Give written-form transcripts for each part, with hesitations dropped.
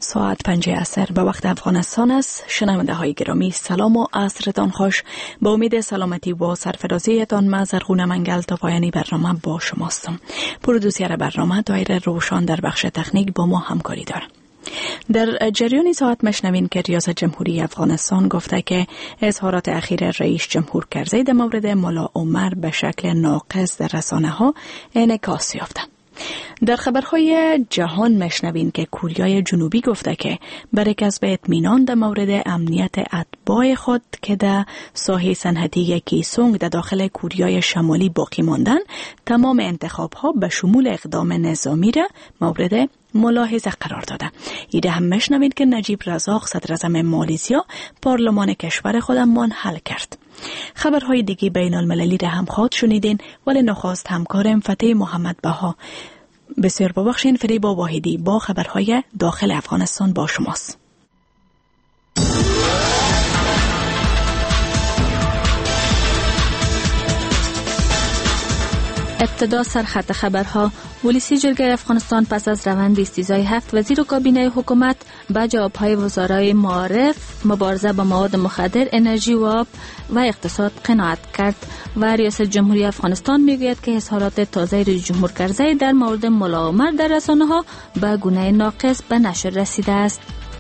ساعت 5 عصر به وقت افغانستان است. شنونده های گرامی، سلام و عصرتان خوش. با امید سلامتی و سرفرازیتان من زرغون منگل تا پایانی برنامه با شماستم. پرودوسر برنامه دایر روشان در بخش تکنیک با ما همکاری دارد. در جریان ساعت مشنوین که ریاست جمهوری افغانستان گفته که اظهارات اخیر رئیس جمهور کرزی در مورد ملا عمر به شکل ناقص در رسانه ها انعکاس یافته. در خبرهای جهان مشنوین که کوریای جنوبی گفته که برای کسب اطمینان در مورد امنیت اتباع خود که در ساحه صنعتی کیسونگ در داخل کوریای شمالی باقی ماندن، تمام انتخاب‌ها به شمول اقدام نظامی را مورد ملاحظه قرار داده. ایده هم مشنوید که نجیب رزاق صدر اعظم مالیزیا پارلمان کشور خود منحل کرد. خبرهای دیگه بین المللی را هم خواهد شنیدین، ولی نخواست همکارم فتح محمد بها بسیار ببخشین فریبا واحدی با خبرهای داخل افغانستان با شماست. ابتدا سرخط خبرها. ولسی جرگه افغانستان پس از روند استیضای 7 وزیر و کابینه حکومت با جوابهای وزرای معارف، مبارزه با مواد مخدر، انرژی و آب و اقتصاد قناعت کرد و ریاست جمهوری افغانستان میگوید که اظهارات تازه رئیس جمهور کرزی در مورد ملا عمر در رسانه ها به گونه ناقص به نشر رسیده است.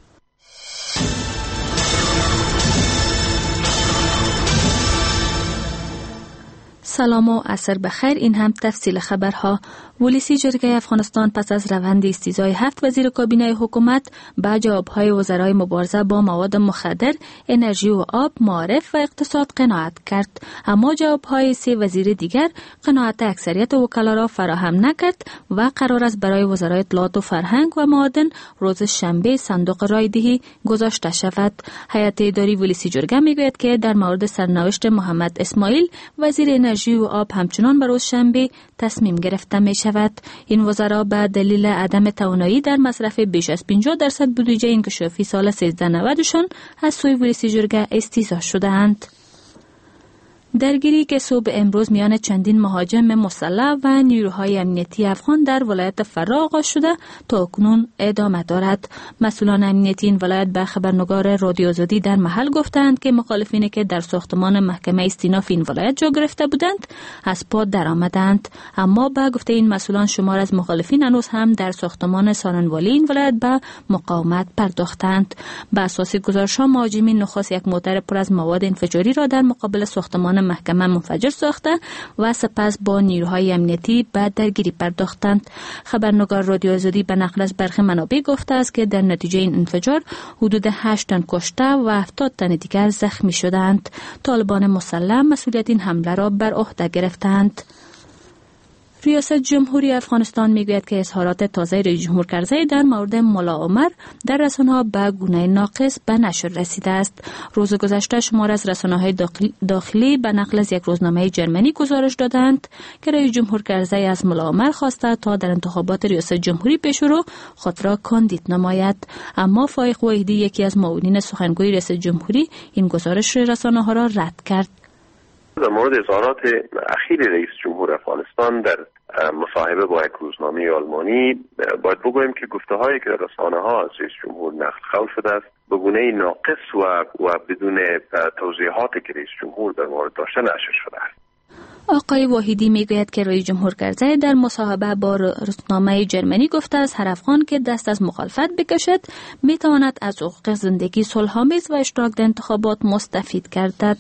سلام و عصر بخیر. این هم تفصیل خبرها. ولسی جرگه افغانستان پس از روند استیضای 7 وزیر کابینه حکومت با جوابهای وزرای مبارزه با مواد مخدر، انرژی و آب، معارف و اقتصاد قناعت کرد، اما جوابهای 3 وزیر دیگر قناعت اکثریت وکلا را فراهم نکرد و قرار است برای وزرای اطلاعات و فرهنگ و معادن روز شنبه صندوق رایدهی گذاشته شود. هیئت اداری ولسی جرگه میگوید که در مورد سرنوشت محمد اسماعیل وزیر انرژی و آب همچنان بر روز شنبه تصمیم گرفته می شود. این وزرا به دلیل عدم توانایی در مصرف بیش از 50% بودجه انکشافی سال 1390 شان از سوی ولسی جرگه استیضا شدند. درگیری که صبح امروز میان چندین مهاجم مسلح و نیروهای امنیتی افغان در ولایت فرا آغاز شده تا اکنون ادامه دارد. مسئولان امنیتی این ولایت به خبرنگار رادیو آزادی در محل گفتند که مخالفینی که در ساختمان محکمه استیناف این ولایت جا گرفته بودند از پا درآمدند، اما به گفته این مسئولان شمار از مخالفین هنوز هم در ساختمان سارنوالی این ولایت به مقاومت پرداختند. به اساس گزارش‌ها مهاجمین نخست یک موتر پر از مواد انفجاری را در مقابل ساختمان محکمه منفجر ساخته و سپس با نیروهای امنیتی به درگیری پرداختند. خبرنگار رادیو آزادی به نقل از برخی منابع گفته است که در نتیجه این انفجار حدود 8 تن کشته و 70 تن دیگر زخمی شدند. طالبان مسلح مسئولیت این حمله را بر عهده گرفتند. ریاست جمهوری افغانستان میگوید که اظهارات تازه رئیس جمهور کرزی در مورد ملا عمر در رسانه‌ها به گونه ناقص به نشر رسیده است. روز گذشته شمار از رسانه‌های داخلی به نقل از یک روزنامه جرمنی گزارش دادند که رئیس جمهور کرزی از ملا عمر خواسته تا در انتخابات ریاست جمهوری پیشرو خود را کاندید نماید، اما فائق واحدی یکی از معاونین سخنگوی رئیس جمهوری این گزارش رسانه‌ها را رد کرد. در مورد اظهارات اخیر رئیس جمهور افغانستان در مصاحبه با یک روزنامه آلمانی باید بگوییم که گفته‌هایی که در رسانه‌ها از رئیس جمهور نقل قول شده است به گونه ناقص و بدون توضیحاتی که رئیس جمهور در مورد داشته نشر شده است. آقای واحدی میگوید که رئیس جمهور کرزی در مصاحبه با روزنامه جرمنی گفته است هر افغان که دست از مخالفت بکشد میتواند از حقوق زندگی صلح‌آمیز و اشتراک در انتخابات مستفید گردد.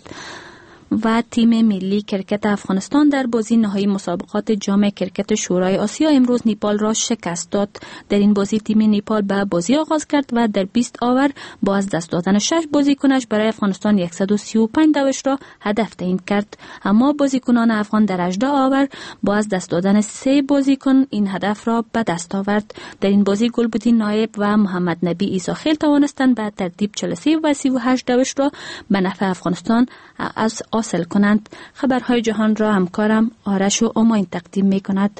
و تیم ملی کرکت افغانستان در بازی نهایی مسابقات جام کرکت شورای آسیا امروز نیپال را شکست داد. در این بازی تیم نیپال به بازی آغاز کرد و در 20 آور با از دست دادن 6 بازیکنش برای افغانستان 135 دوش را هدف تعیین کرد، اما بازیکنان افغان در 18 آور با از دست دادن 3 بازیکن این هدف را به دست آورد. در این بازی گلبدین نایب و محمد نبی عیساخیل توانستند به ترتیب 43 و 38 دوش را به نفع افغانستان از حاصل کنند. خبرهای جهان را همکارم آرش و اماین تقدیم می کند.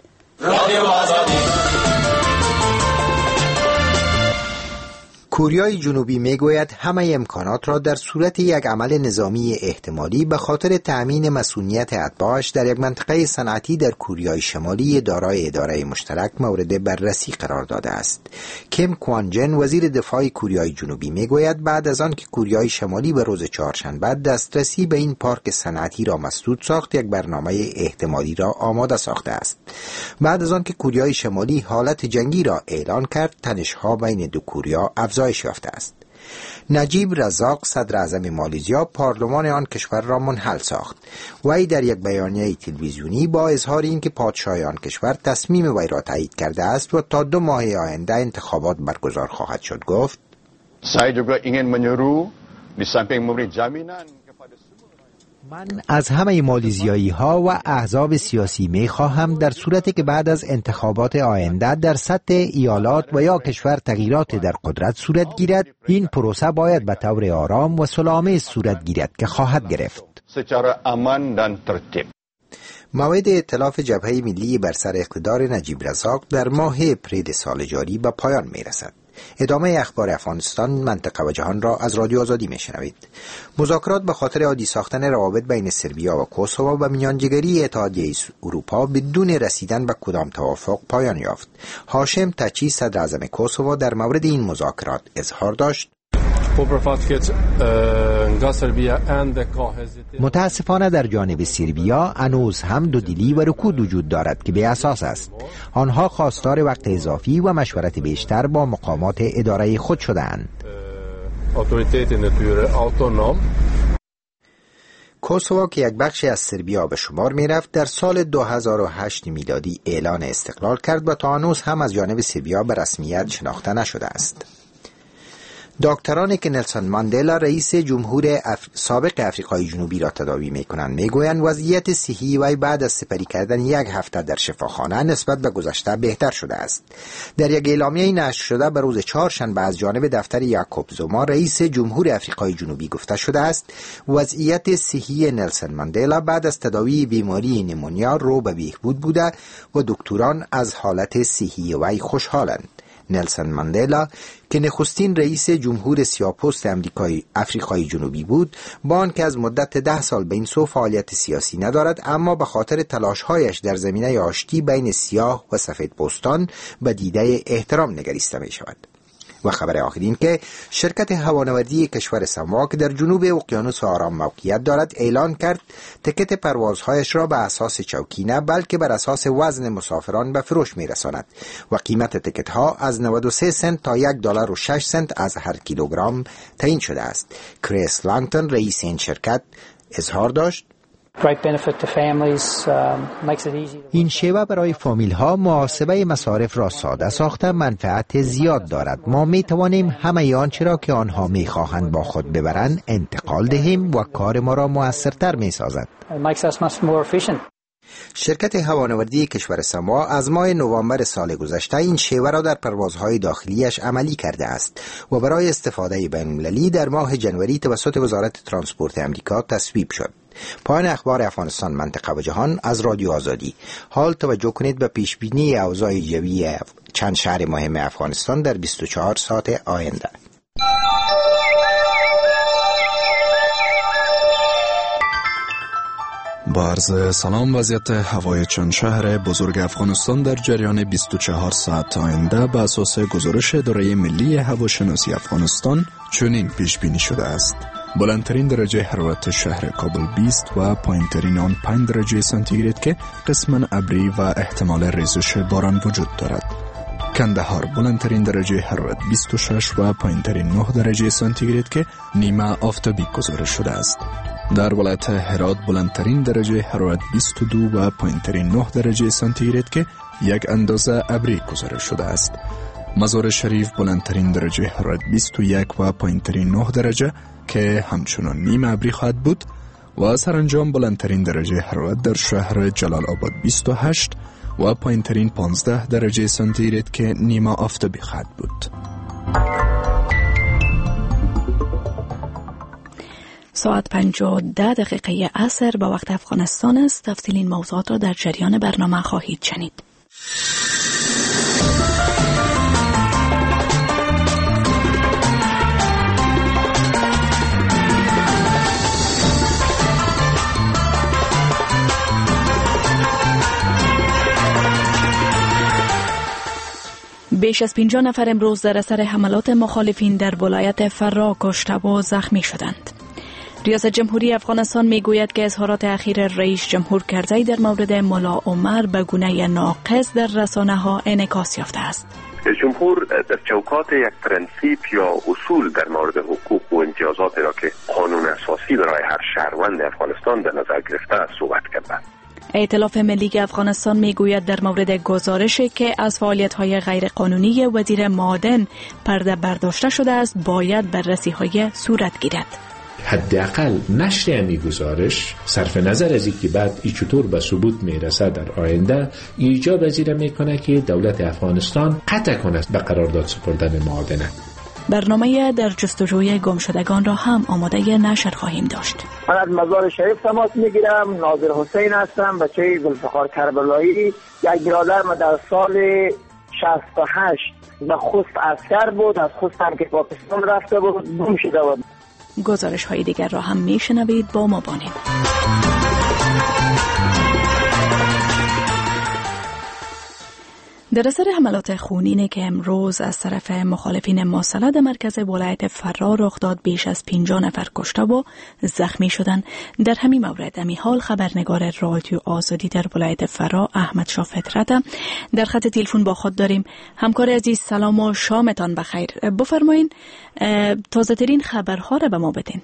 کوریای جنوبی میگوید همه امکانات را در صورت یک عمل نظامی احتمالی به خاطر تأمین مسئولیت اتباعش در یک منطقه صنعتی در کوریای شمالی دارای اداره مشترک مورد بررسی قرار داده است. کیم کوانجن وزیر دفاع کوریای جنوبی میگوید بعد از آن که کوریای شمالی به روز چهارشنبه دسترسی به این پارک صنعتی را مسدود ساخت، یک برنامه احتمالی را آماده ساخته است. بعد از آن که کوریای شمالی حالت جنگی را اعلان کرد، تنش‌ها بین دو کوریا افزایش یافته است. نجیب رزاق صدر اعظم مالزیا پارلمان آن کشور را منحل ساخت. وی در یک بیانیه تلویزیونی با اظهار اینکه پادشاه آن کشور تصمیم وی را تایید کرده است و تا 2 ماه آینده انتخابات برگزار خواهد شد گفت: Saya juga ingin menyeru di samping memberi jaminan kepada من از همه مالزیایی ها و احزاب سیاسی می خواهم در صورتی که بعد از انتخابات آینده در سطح ایالات و یا کشور تغییرات در قدرت صورت گیرد، این پروسه باید به طور آرام و صلح‌آمیز صورت گیرد که خواهد گرفت. secara aman dan tertib. موعد ائتلاف جبهه ملی بر سر اقتدار نجیب رزاق در ماه اپریل سال جاری به پایان می رسد. ادامه اخبار افغانستان، منطقه و جهان را از رادیو آزادی میشنوید. مذاکرات به خاطر عادی ساختن روابط بین سربیا و کوسوو و میانجیگری اتحادیه اروپا بدون رسیدن به کدام توافق پایان یافت. هاشم تاچی صدر اعظم کوسوو در مورد این مذاکرات اظهار داشت: متاسفانه در جانب سربیا هنوز هم دودلی و رکود وجود دارد که بی اساس است. آنها خواستار وقت اضافی و مشورت بیشتر با مقامات اداره خود شده‌اند. کوسوو که یک بخشی از سربیا به شمار می رفت، در سال 2008 میلادی اعلان استقلال کرد و تا هنوز هم از جانب سربیا به رسمیت شناخته نشده است. دکترانی که نلسون ماندلا رئیس جمهور سابق آفریقای جنوبی را تداوی می‌کنند میگویند وضعیت صحی وی بعد از سپری کردن 1 هفته در شفاخانه نسبت به گذشته بهتر شده است. در یک اعلامیه نشر شده به روز چهارشنبه از جانب دفتر یعقوب زوما رئیس جمهور آفریقای جنوبی گفته شده است وضعیت صحی نلسون ماندلا بعد از تداوی بیماری نیمونیا رو به بهبود بوده و دکتران از حالت صحی وی خوشحالند. نلسون ماندلا که نخستین رئیس جمهور سیاه‌پوست آفریقای جنوبی بود، با آنکه از مدت 10 سال به این سو فعالیت سیاسی ندارد، اما به خاطر تلاش‌هایش در زمینه آشتی بین سیاه و سفیدپوستان به دیده احترام نگریسته می شود. و خبر آخر این که شرکت هوانوردی کشور ساموا که در جنوب اقیانوس آرام موقعیت دارد اعلان کرد تکت پروازهایش را به اساس چوکی نه بلکه بر اساس وزن مسافران به فروش می‌رساند و قیمت تکت ها از 93 سنت تا $1.06 از هر کیلوگرم تعیین شده است. کریس لانگتون رئیس این شرکت اظهار داشت: این شیوه برای فامیل ها محاسبه مصارف را ساده ساخته منفعت زیاد دارد. ما می توانیم همه آنچه را که آنها می خواهند با خود ببرند انتقال دهیم و کار ما را مؤثرتر می سازد. شرکت هوانوردی کشور ساموا از ماه نوامبر سال گذشته این شیوه را در پروازهای داخلیش عملی کرده است و برای استفاده بین‌المللی در ماه جنوری توسط وزارت ترانسپورت امریکا تصویب شد. پایان اخبار افغانستان، منطقه و جهان از رادیو آزادی. حال توجه کنید به پیشبینی اوضاع جوی چند شهر مهم افغانستان در 24 ساعت آینده. با عرض سلام، وضعیت هوای چند شهر بزرگ افغانستان در جریان 24 ساعت آینده به اساس گزارش اداره ملی هواشناسی افغانستان چنین پیش بینی شده است: بلندترین درجه حرارت شهر کابل 20 و پایینترین آن 5 درجه سانتیگراد که قسماً ابری و احتمال ریزش باران وجود دارد. کندهار بلندترین درجه حرارت 26 و پایینترین 9 درجه سانتیگراد که نیمه آفتابی گزارش شده است. در ولایت هرات بلندترین درجه حرارت 22 و پایینترین 9 درجه سانتیگراد که یک اندازه ابری گزارش شده است. مزار شریف بلندترین درجه حرارت 21 و پایینترین 9 درجه که همچنان نیمه ابری خواهد بود و سرانجام بلندترین درجه حرارت در شهر جلال آباد 28 و پایینترین 15 درجه سانتیگراد که نیمه آفتابی خواهد بود. ساعت 5:10 عصر به وقت افغانستان است. تفصیل این موضوعات را در جریان برنامه خواهید شنید. بیش از 50 نفر امروز در اثر حملات مخالفین در ولایت فرا کشته و زخمی شدند. ریاست جمهوری افغانستان میگوید که اظهارات اخیر رئیس جمهور کرزی در مورد ملا عمر به گونه ناقص در رسانه‌ها انعکاس یافته است. جمهور در چوکات یک پرنسیپ یا اصول در مورد حقوق و امتیازاتی را که قانون اساسی برای هر شهروند افغانستان در نظر گرفته است صحبت کرده. ائتلاف ملی افغانستان میگوید در مورد گزارشی که از فعالیت‌های غیرقانونی وزیر معدن پرده برداشته شده است باید بررسی‌های صورت گیرد. حداقل نشر این گزارش صرف نظر از اینکه بعد چطور به ثبوت میرسه در آینده ایجاب پذیر میکنه که دولت افغانستان قطع کنه به قرارداد سپردن معادنه. برنامه در جستجوی گمشدگان را هم آماده نشر خواهیم داشت. من از مزار شریف تماس میگیرم. ناظر حسین هستم، بچه ذوالفقار کربلایی. یک برادر ما در سال 68 به خوست عسکر بود، از خوست هم که پاکستان رفته بود گم شده بود. گزارش های دیگر را هم میشنوید، با ما بانید. در اثر حملات خونینی که امروز از طرف مخالفین ماسله در مرکز ولایت فرا رخ داد بیش از 50 نفر کشته و زخمی شدند. در همین مورد همی حال خبرنگار رادیو آزادی در ولایت فرا احمد شاه فطرت در خط تلفن با خود داریم. همکار عزیز سلام و شامتان بخیر. بفرمایین تازه ترین خبرها را به ما بدین.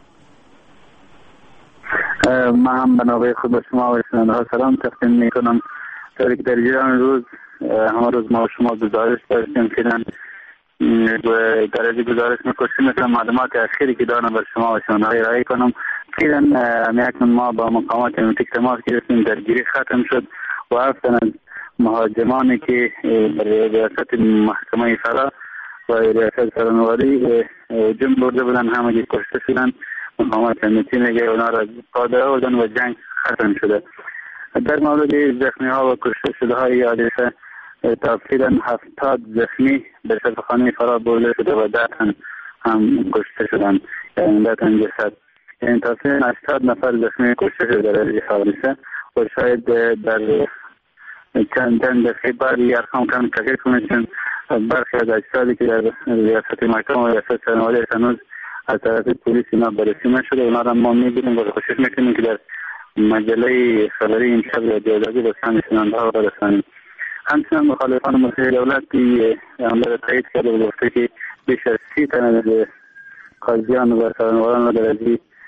من هم به نوبه خود به شما و شنونده‌ها سلام تقدیم میکنم. طوری که در جریان روز همه روز ما و شما گزارش داشتیم فعلا و در از گزارش می‌کنیم مثلا معلومات اخیری که دارم بر شما و شنونده‌ها ارائه کنم. فعلا همکنون ما با مقامات امنیتی تماس گرفتیم، درگیری ختم شد و هفتن از مهاجمانی که در ریاست محکمه فرا و ریاست سرانواری جمع برده بودن همگی کشته شدن. مقامات امنیتی میگه اونا را قاده آوردن و جنگ ختم شده. در مورد زخمی ها و کشته شده های حادثه تفصیلا 70 زخمی به شفاخانه فرا برده شده و 10 تن هم کشته شدند، یعنی 10 تن جسد، یعنی تفصیلا 80 نفر زخمی کشته شده در این حادثه و شاید در چند دقیقه بعد ارقام کم تغییر کنه، چون برخی از اجسادی که در ریاست محکمه و ریاست سرانواری هنوز از طرف پلیس اینا بررسی نشده، اونا را ما می‌بینیم و کوشش می‌کنیم که در مجله خبری امشب یا جداگی به سهم شنونده‌ها برسانیم. همچنان مخالفان مسیح دولت حمله را تایید کرده و گفته که بیش از 30 تن از قاضیان و سرانواران را در از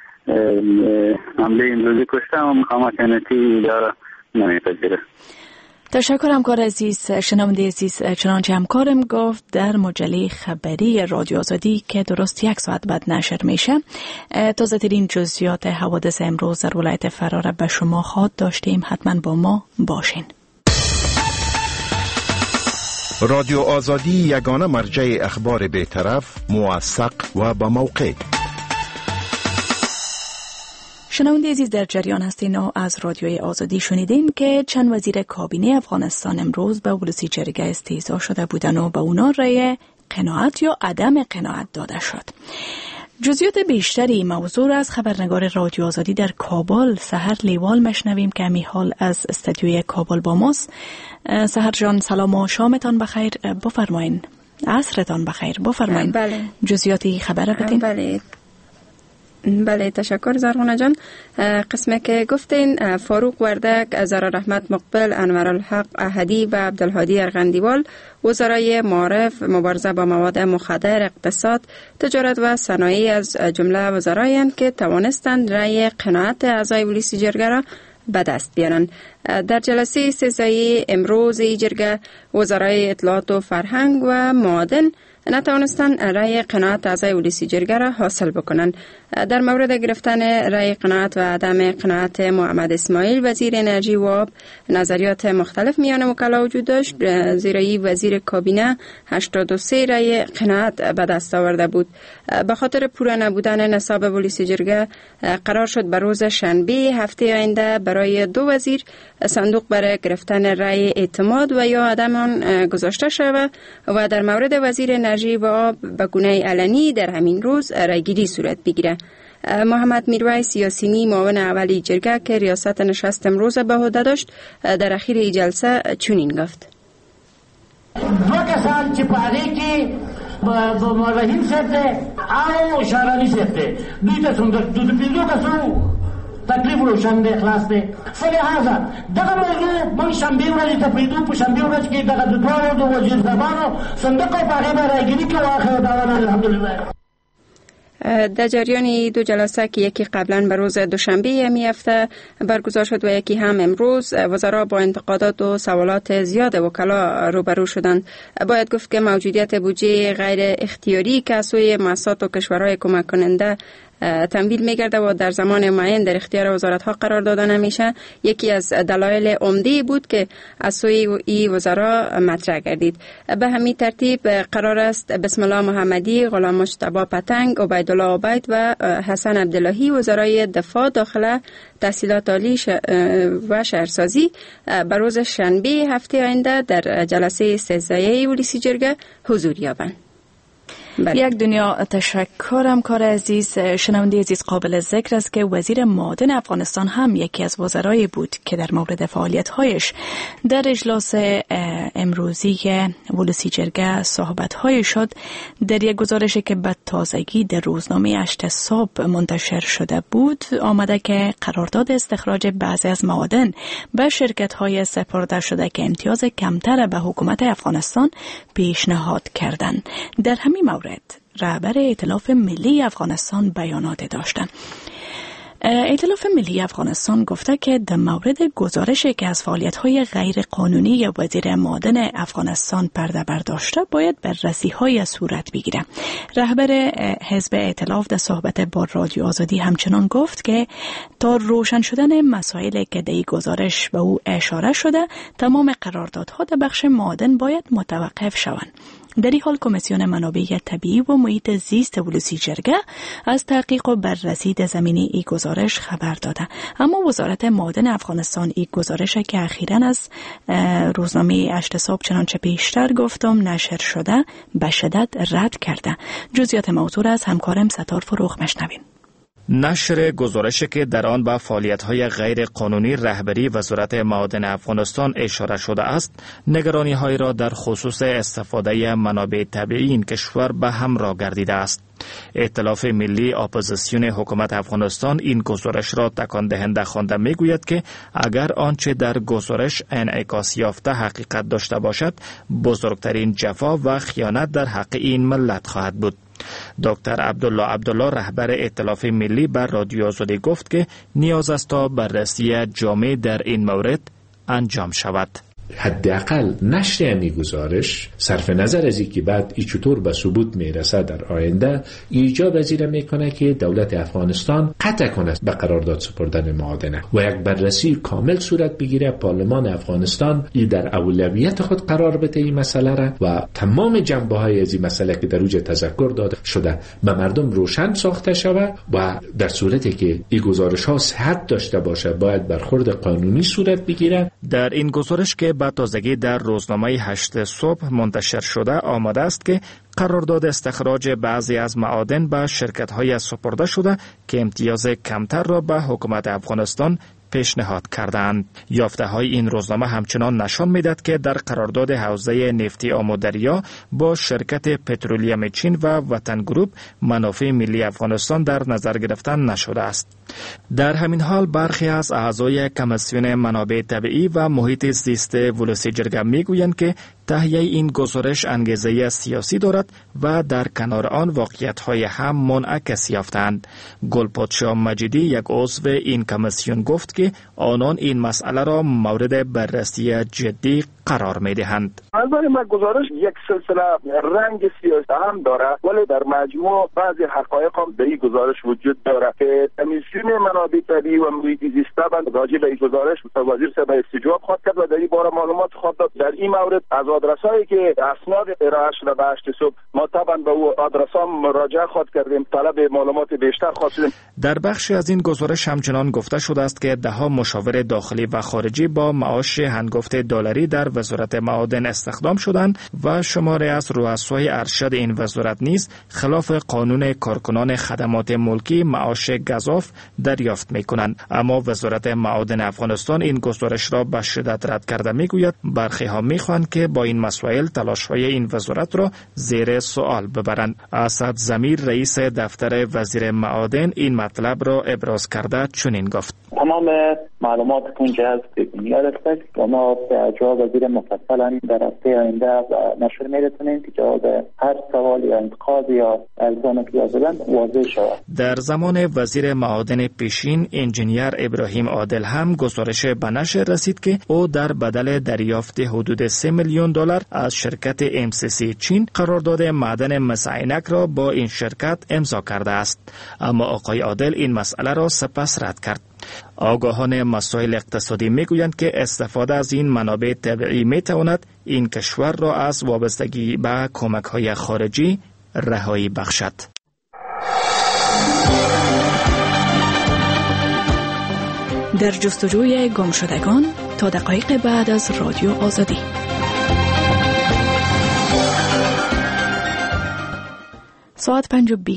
حمله امروزی کشته و مقامات امنیتی اداره نمی‌پذیره. تشکر همکار عزیز. شنونده عزیز، چنانچه همکارم گفت در مجله خبری رادیو آزادی که درست 1 ساعت بعد نشر میشه تازه ترین جزئیات حوادث امروز در ولایت فرا را به شما خواهد داشتیم. حتما با ما باشین. رادیو آزادی یگانه مرجع اخبار بی‌طرف، موثق و با موقع. شنونده عزیز، در جریان هستین و از رادیوی آزادی شنیدین که چند وزیر کابینه افغانستان امروز به ولسی جرگه استیضاح شده بودن و به اونا رأی قناعت یا عدم قناعت داده شد. جزئیات بیشتری موضوع از خبرنگار رادیو آزادی در کابل سحر لیوال مشنویم که همی حال از استودیوی کابل با ماست. سحر جان سلام و شامتان بخیر. بفرمایین. عصرتان بخیر. بفرمایین. بله. جزئیاتی خبر بدین. بله تشکر زرغونه جان. قسمه که گفتین فاروق وردک، زرا رحمت مقبل، انورالحق احدی و عبدالهادی ارغندیوال وزرای معارف، مبارزه با مواد مخدر، اقتصاد، تجارت و صنایع از جمله وزرایند که توانستند رأی قناعت اعضای ولسی جرگه را به دست بیارند. در جلسه استیضاحی امروز جرگه وزرای اطلاعات و فرهنگ و معادن نتوانستند رأی قناعت اعضای ولسی جرگه را حاصل بکنند. در مورد گرفتن رأی قناعت و عدم قناعت محمد اسماعیل وزیر انرژی و آب نظریات مختلف میان وکلا وجود داشت، زیرا وزیر کابینه 83 رأی قناعت به دست آورده بود. به خاطر پوره نبودن نصاب ولسی جرگه قرار شد به روز شنبه هفته آینده برای 2 وزیر صندوق برای گرفتن رأی اعتماد و یا عدم آن گذاشته شود و در مورد وزیر انرژی و آب به گونه علنی در همین روز رأیگیری صورت بگیره. محمد میرویس یاسینی معاون اولی جرگه که ریاست نشست امروز به عهده داشت در اخیر جلسه چنین گفت: دو کسان چې په هغې کې به رحیم صاحب دی او شاراني صاحب دی، دوی ته د پنځو کسو تکلیف روشن دی، خلاص دی. فلهذا دغه موضوع موږ شنبې ورځې ته پرېږدو. په شنبې ورځ کې دغه د دواړو د وزیر صاحبانو صندوق او په هغې به رایګیري کوو. آخر دعوانا الحمدلله. در جریان دو جلسه که یکی قبلا به روز دوشنبه همین هفته برگزار شد و یکی هم امروز، وزرا با انتقادات و سوالات زیاد وکلا روبرو شدند. باید گفت که موجودیت بودجه غیر اختیاری که از سوی مؤسسات و کشورهای کمک کننده تمویل میگرده و در زمان معین در اختیار وزارت ها قرار داده نمیشه، یکی از دلایل عمده بود که از سوی ای وزرا مطرح گردید. به همین ترتیب قرار است بسم الله محمدی، غلام مجتبی پتنگ، عبیدالله عبید و حسن عبداللهی وزرای دفاع، داخله، تحصیلات عالی و شهرسازی به روز شنبه هفته آینده در جلسه سه‌ضایعه ولسی جرگه حضور یابند. یک دنیا تشکرم کار عزیز. شنونده عزیز، قابل ذکر است که وزیر معدن افغانستان هم یکی از وزرایی بود که در مورد فعالیت‌هایش در اجلاس امروزی ولسی جرگه صحبت‌های شد. در یک گزارشی که به تازگی در روزنامه اعتصاب منتشر شده بود آمده که قرارداد استخراج بعضی از معادن به شرکت‌های سپرده شده که امتیاز کمتر به حکومت افغانستان پیشنهاد کردند. در همین مورد رهبر ائتلاف ملی افغانستان بیانات داشتند. ائتلاف ملی افغانستان گفته که در مورد گزارشی که از فعالیت‌های غیر قانونی وزیر معدن افغانستان پرده برداشته باید بررسی‌های صورت بگیره. رهبر حزب ائتلاف در صحبت با رادیو آزادی همچنان گفت که تا روشن شدن مسائلی که در گزارش به او اشاره شده تمام قراردادها در بخش معدن باید متوقف شوند. در این حال کمیسیون منابع طبیعی و محیط زیست ولسی جرگه از تحقیق و بررسی در زمینه این گزارش خبر داده، اما وزارت معدن افغانستان این گزارش که اخیراً از روزنامه اعتصاب چنانچه پیشتر گفتم نشر شده به شدت رد کرده. جزئیات موضوع از همکارم ستار فروغ مشنویم. نشر گزارشی که در آن به فعالیت‌های غیر قانونی رهبری وزارت معادن افغانستان اشاره شده است، نگرانی‌های را در خصوص استفاده منابع طبیعی این کشور به همراه گردیده است. ائتلاف ملی اپوزیسیون حکومت افغانستان این گزارش را تکان دهنده خوانده میگوید که اگر آنچه در گزارش انعکاس یافته حقیقت داشته باشد، بزرگترین جفا و خیانت در حق این ملت خواهد بود. دکتر عبدالله رهبر ائتلاف ملی بر رادیو آزادی گفت که نیاز است تا بررسی جامع در این مورد انجام شود. حداقل نشر امی گزارش صرف نظر از اینکه بعد ای چطور به ثبوت میرسه در آینده ایجاب پذیر میکنه که دولت افغانستان قطع کنه به قرارداد سپردن معادن و یک بررسی کامل صورت بگیره. پارلمان افغانستان ای در اولویت خود قرار بده این مسئله را و تمام جنبه های از این مسئله که در اوج تذکر داده شده به مردم روشن ساخته شود و در صورتی که این گزارش ها صحت داشته باشه باید برخورد قانونی صورت بگیره. در این گزارش که به تازگی در روزنامه 8 صبح منتشر شده آمده است که قرارداد استخراج بعضی از معادن به شرکت‌های سپرده شده که امتیاز کمتر را به حکومت افغانستان پیشنهاد کردند. یافته‌های این روزنامه همچنان نشان می‌دهد که در قرارداد حوزه نفتی آمودریا با شرکت پترولیم چین و وطن گروپ منافع ملی افغانستان در نظر گرفته نشده است. در همین حال برخی از اعضای کمیسیون منابع طبیعی و محیط زیست ولسی جرگه میگویند که تهیه این گزارش انگیزه سیاسی دارد و در کنار آن واقعیت‌های هم منعکس یافتند. گلپادشاه مجیدی یک عضو این کمیسیون گفت که آنان این مسئله را مورد بررسی جدی قرار می‌دهند. نظر من گزارش یک سلسله رنگ سیاسی هم داره، ولی در مجموع بعضی حقایق هم در این گزارش وجود داره که کمیسیون منابع طبیعی و محیط زیست راجع به این گزارش وزیر صاحب استجواب خواهد کرد و در این باره معلومات خواهد داد. در این مورد از آدرسایی که اسناد ارائه شده به 8 صبح ما طبعا به او آدرس‌ها مراجعه خواهد کردیم، طلب معلومات بیشتر خواستیم. در بخشی از این گزارش همچنان گفته شده است که ده‌ها مشاور داخلی و خارجی با معاش هنگفت دلاری در وزارت معادن استخدام شدند و شماری از رؤسای ارشد این وزارت نیز خلاف قانون کارکنان خدمات ملکی معاش گزاف دریافت می‌کنند. اما وزارت معادن افغانستان این گزارش را به شدت رد کرده می‌گوید برخی ها می‌خواهند که با این مسائل تلاش‌های این وزارت را زیر سوال ببرند. اسد زمیر رئیس دفتر وزیر معادن این مطلب را ابراز کرده چنین گفت: تمام معلومات که از دنیا است و ما به جواب وزیر مفصلا در هفته آینده نشر می‌رسونیم که جواب هر سوال یا انتقاد یا الزامی که دارند واضح شود. در زمان وزیر معادن پیشین انجینیر ابراهیم عادل هم گزارش به نشر رسید که او در بدل دریافت حدود 3 میلیون دلار از شرکت MCC چین قرارداد معدن مس عینک را با این شرکت امضا کرده است، اما آقای عادل این مسئله را سپس رد کرد. آگاهان مسائل اقتصادی میگویند که استفاده از این منابع طبیعی میتواند این کشور را از وابستگی به کمک‌های خارجی رهایی بخشد. در جستجوی گمشدگان تا دقایق بعد از رادیو آزادی. ساعت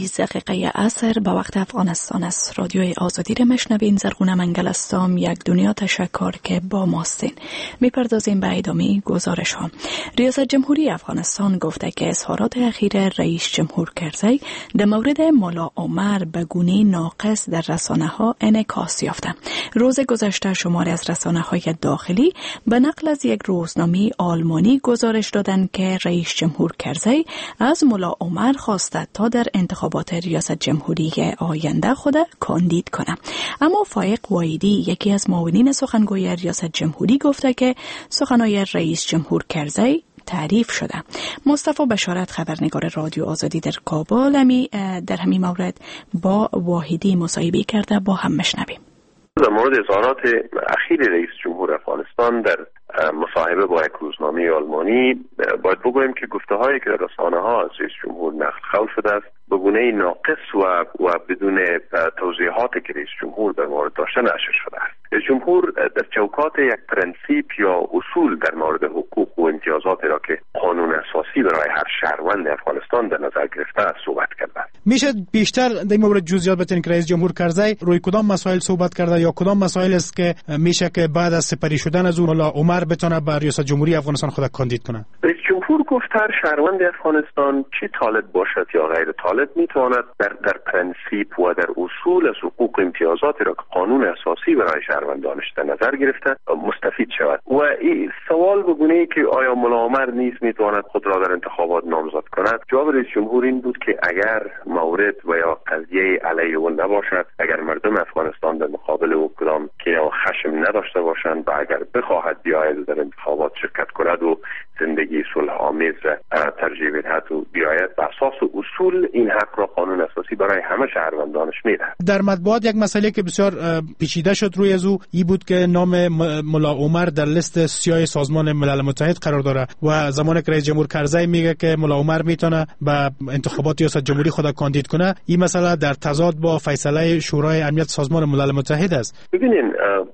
5:20 عصر به وقت افغانستان است. رادیوی آزادی را مشنوین. زرغونه منگل هستم. یک دنیا تشکر که با ماستین. میپردازیم به ادامه گزارش ها. ریاست جمهوری افغانستان گفته که اظهارات اخیر رئیس جمهور کرزی در مورد ملا عمر به گونه ناقص در رسانه ها انعکاس یافته. روز گذشته شماری از رسانه های داخلی به نقل از یک روزنامه آلمانی گزارش دادند که رئیس جمهور کرزی از ملا عمر خواسته تا در انتخابات ریاست جمهوری آینده خود کاندید کنه. اما فایق وایدی یکی از معاونین سخنگوی ریاست جمهوری گفته که سخنهای رئیس جمهور کرزی تعریف شده. مصطفی بشارت خبرنگار رادیو آزادی در کابل در همین مورد با واحدی مصاحبه کرده، با هم مشنویم. در مورد اظهارات اخیر رئیس جمهور افغانستان در مصاحبه با یک روزنامه آلمانی باید بگوییم که گفته‌هایی که در رسانه‌ها از رئیس جمهور نقل خال شده است به گونه ناقص و بدون توضیحاتی که رئیس جمهور در مورد داشته نشر شده است. رئیس جمهور در چوکات یک پرنسیپ یا اصول در مورد حقوق و امتیازاتی را که قانون اساسی برای هر شهروند افغانستان در نظر گرفته است صحبت کرده. میشه بیشتر در این مورد جزئیات بتونید که رئیس جمهور کرزی روی کدام مسائل صحبت کرده یا کدام مسائل است که میشه که بعد از سپری شدن از اون ملا عمر بتونه به ریاست جمهوری افغانستان خود کاندید کنه؟ رئیس جمهور گفت هر شهروند افغانستان چه طالب باشد یا غیر طالب میتواند در پرنسیپ و در اصول از حقوق و امتیازاتی را که قانون اساسی برای شهروندانش در نظر گرفته مستفید شود. و این سوال به گونه‌ای که آیا ملا عمر نیز میتواند خود را در انتخابات نامزد کند، جواب رئیس جمهور این بود که اگر مورد و یا قضیه علیه او نباشد، اگر مردم افغانستان در مقابل او کدام که خشم نداشته باشند و اگر بخواهد بیاید در انتخابات شرکت کند و زندگی صلح آمیز را ترجیح بدهد و بیاید، به اساس اصول این حق را قانون اساسی برای همه شهروندانش میدهد. در مطبوعات یک مسئله که بسیار پیچیده شد روی از او ای بود که نام ملا عمر در لیست سیاه سازمان ملل متحد قرار داره و زمانی که رئیس جمهور کرزی میگه که ملا عمر میتونه به انتخابات ریاست جمهوری خود کاندید کنه، این مسئله در تضاد با فیصله شورای امنیت سازمان ملل متحد است. ببینین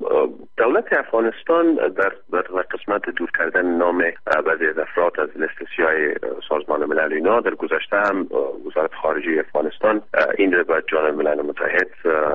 دولت افغانستان در قسمت دور کردن نام بعضی از افراد از لیست سیاه سازمان ملل اینا در گذشته هم وزارت خارجه افغانستان این را به جانب ملل متحد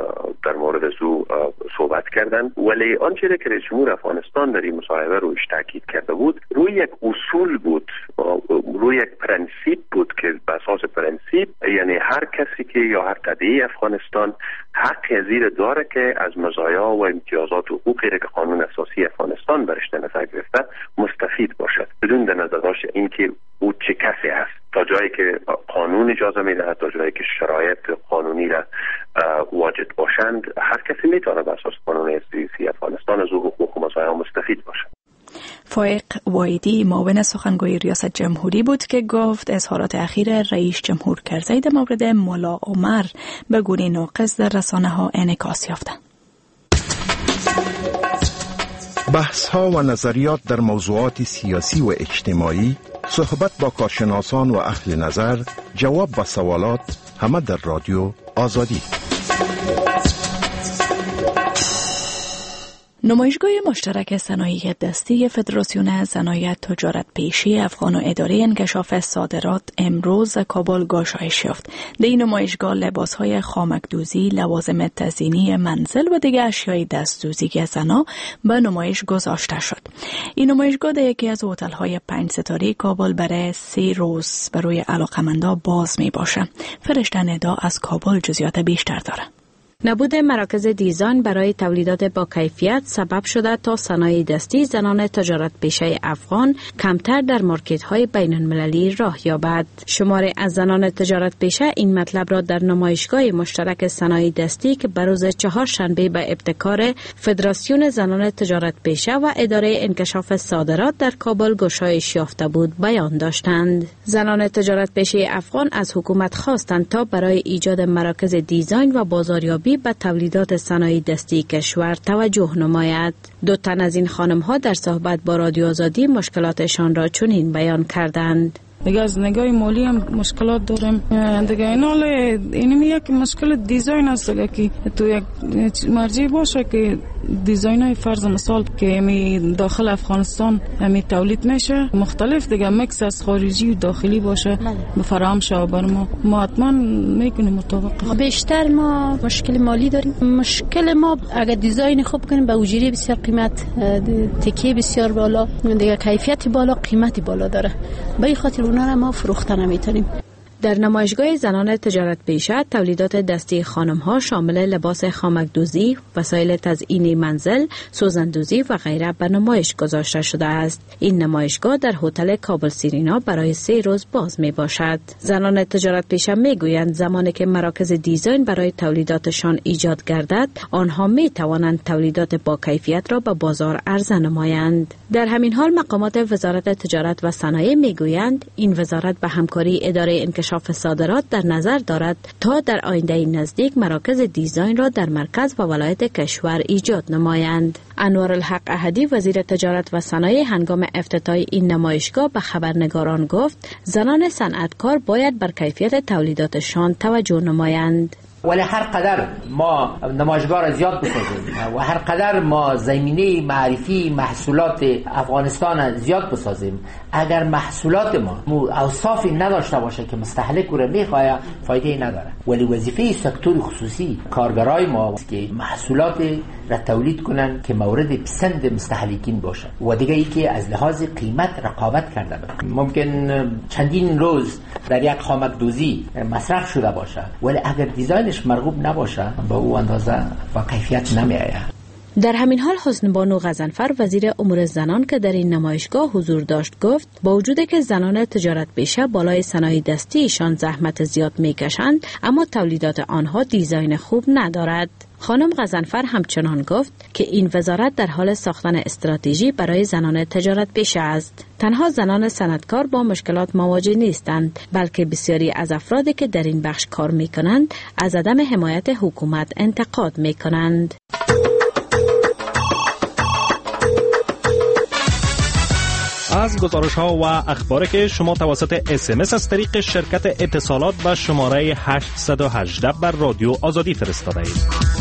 در مورد از او صحبت کردند، ولی آنچه که رئیس جمهور افغانستان در این مصاحبه روش تاکید کرده بود روی یک اصول بود، روی یک پرنسیپ بود که به اساس پرنسیپ یعنی هر کسی که یا هر قطعه افغانستان حق زیر داره که از مزایا و امتیازات و حقوقی که قانون اساسی افغانستان برش در نظر گرفته مستفید باشد، بدون در نظر داشت اینکه او چه کسی است، تا جایی که قانون اجازه میدهد، تا جایی که شرایط قانونی را واجد باشند، هر کسی میتونه به اساس قانون اساسی افغانستان از او حقوق و مزایا مستفید باشد. فایق وایدی معاون سخنگوی ریاست جمهوری بود که گفت اظهارات اخیر رئیس جمهور کرزی در مورد ملا عمر به گونه ناقص در رسانه ها انعکاس یافته. بحث ها و نظریات در موضوعات سیاسی و اجتماعی، صحبت با کارشناسان و اهل نظر، جواب به سوالات، همه در رادیو آزادی. نمایشگاه مشترک صنایع دستی فدراسیون صنایع تجارت پیشی افغان و اداره انکشاف صادرات امروز کابل گشایش یافت. در این نمایشگاه لباس‌های خامک‌دوزی، لوازم تزیینی منزل و دیگر اشیای دست‌دوزی زنان به نمایش گذاشته شد. این نمایشگاه در یکی از هتل‌های 5 ستاره کابل برای 3 روز برای علاقه‌مندان باز می‌باشد. فرشته ندا از کابل جزئیات بیشتر دارد. نبود مراکز دیزاین برای تولیدات با کیفیت سبب شده تا صنایع دستی زنان تجارت پیشه افغان کمتر در مارکت‌های بین‌المللی راه یابد. شماری از زنان تجارت پیشه این مطلب را در نمایشگاه مشترک صنایع دستی که بروز 4 شنبه به ابتکار فدراسیون زنان تجارت پیشه و اداره انکشاف صادرات در کابل گشایش یافته بود بیان داشتند. زنان تجارت پیشه افغان از حکومت خواستند تا برای ایجاد مراکز دیزاین و بازاریابی به تولیدات صنایع دستی کشور توجه نماید. 2 تن از این خانم ها در صحبت با رادیو آزادی مشکلاتشان را چنین بیان کردند. دیگه از نگاه مالی هم مشکلات داریم دیگه. این یک مشکل دیزاین است که تو یک مرجع باشه که دیزاین های فرض مثال که می داخل افغانستان می تولید میشه مختلف دیگه مکس از خارجی و داخلی باشه بفراهم شه بر ما حتما میکنیم مطابق. بیشتر ما مشکل مالی داریم. مشکل ما اگر دیزاین خوب کنیم به اجوری بسیار قیمت تکیه بسیار بالا دیگه کیفیت بالا قیمتی بالا داره. به این خاطر اونا را ما فروخته نمیتونیم. در نمایشگاه زنان تجارت پیشه تولیدات دستی خانم‌ها شامل لباس خامک‌دوزی، وسایل تزیین منزل، سوزندوزی و غیره به نمایش گذاشته شده است. این نمایشگاه در هتل کابل سیرینا برای 3 روز باز می باشد. زنان تجارت پیشه می گویند زمانی که مراکز دیزاین برای تولیداتشان ایجاد گردد، آنها می توانند تولیدات با کیفیت را به بازار عرضه نمایند. در همین حال مقامات وزارت تجارت و صنایع می گویند این وزارت به همکاری اداره انکشاف صادرات در نظر دارد تا در آینده نزدیک مراکز دیزاین را در مرکز و ولایت کشور ایجاد نمایند. انوارالحق احدی وزیر تجارت و صنایع هنگام افتتاح این نمایشگاه به خبرنگاران گفت زنان صنعتکار باید بر کیفیت تولیداتشان توجه نمایند. ولی هر قدر ما نمایشگاه را زیاد بسازیم و هر قدر ما زمینه معرفی محصولات افغانستان زیاد بسازیم، اگر محصولات ما اوصافی نداشته باشه که مستهلک رو میخواد فایده نداره. ولی وظیفه سکتور خصوصی کارگرای ما که محصولات را تولید کنن که مورد پسند مستهلکین باشه و دیگه ای که از لحاظ قیمت رقابت کرده باشه. ممکن چندین روز در یک خامک‌دوزی مصرف شده باشه ولی اگر دیزاینش مرغوب نباشه به او اندازه و کیفیت نمیآید. در همین حال حسن بانو غضنفر وزیر امور زنان که در این نمایشگاه حضور داشت گفت با وجودی که زنان تجارت پیشه بالای صنایع دستیشان زحمت زیاد میکشند اما تولیدات آنها دیزاین خوب ندارد. خانم غضنفر همچنان گفت که این وزارت در حال ساختن استراتژی برای زنان تجارت پیشه است. تنها زنان صنعتکار با مشکلات مواجه نیستند، بلکه بسیاری از افرادی که در این بخش کار میکنند از عدم حمایت حکومت انتقاد میکنند. از گزارش ها و اخباری که شما توسط SMS از طریق شرکت اتصالات به شماره 818 بر رادیو آزادی فرستاده اید.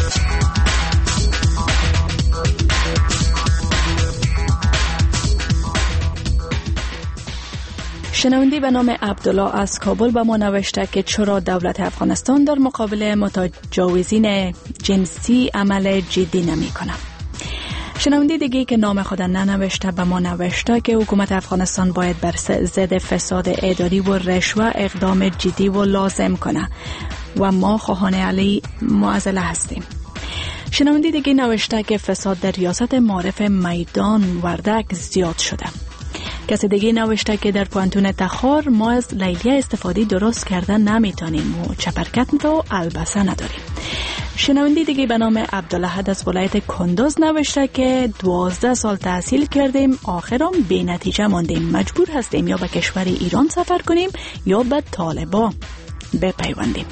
شنوندی به نام عبدالله از کابل به ما نوشته که چرا دولت افغانستان در مقابل متجاوزین جنسی عمل جدی نمی کنه. شنوندی دیگه که نام خود ننوشته به ما نوشته که حکومت افغانستان باید بر ضد فساد اداری و رشوه اقدام جدی و لازم کنه و ما خواهان علی معضله هستیم. شنوندی دیگه نوشته که فساد در ریاست معارف میدان وردک زیاد شده. کسی دیگه نوشته که در پوانتون تخار ما از لیلیه استفاده درست کردن نمیتونیم و چپرکت تو البسه نداریم. شنوندی دیگه به نام عبدالله از ولایت کندوز نوشته که 12 سال تحصیل کردیم آخرام بی نتیجه ماندیم، مجبور هستیم یا به کشور ایران سفر کنیم یا به طالبان بپیوندیم.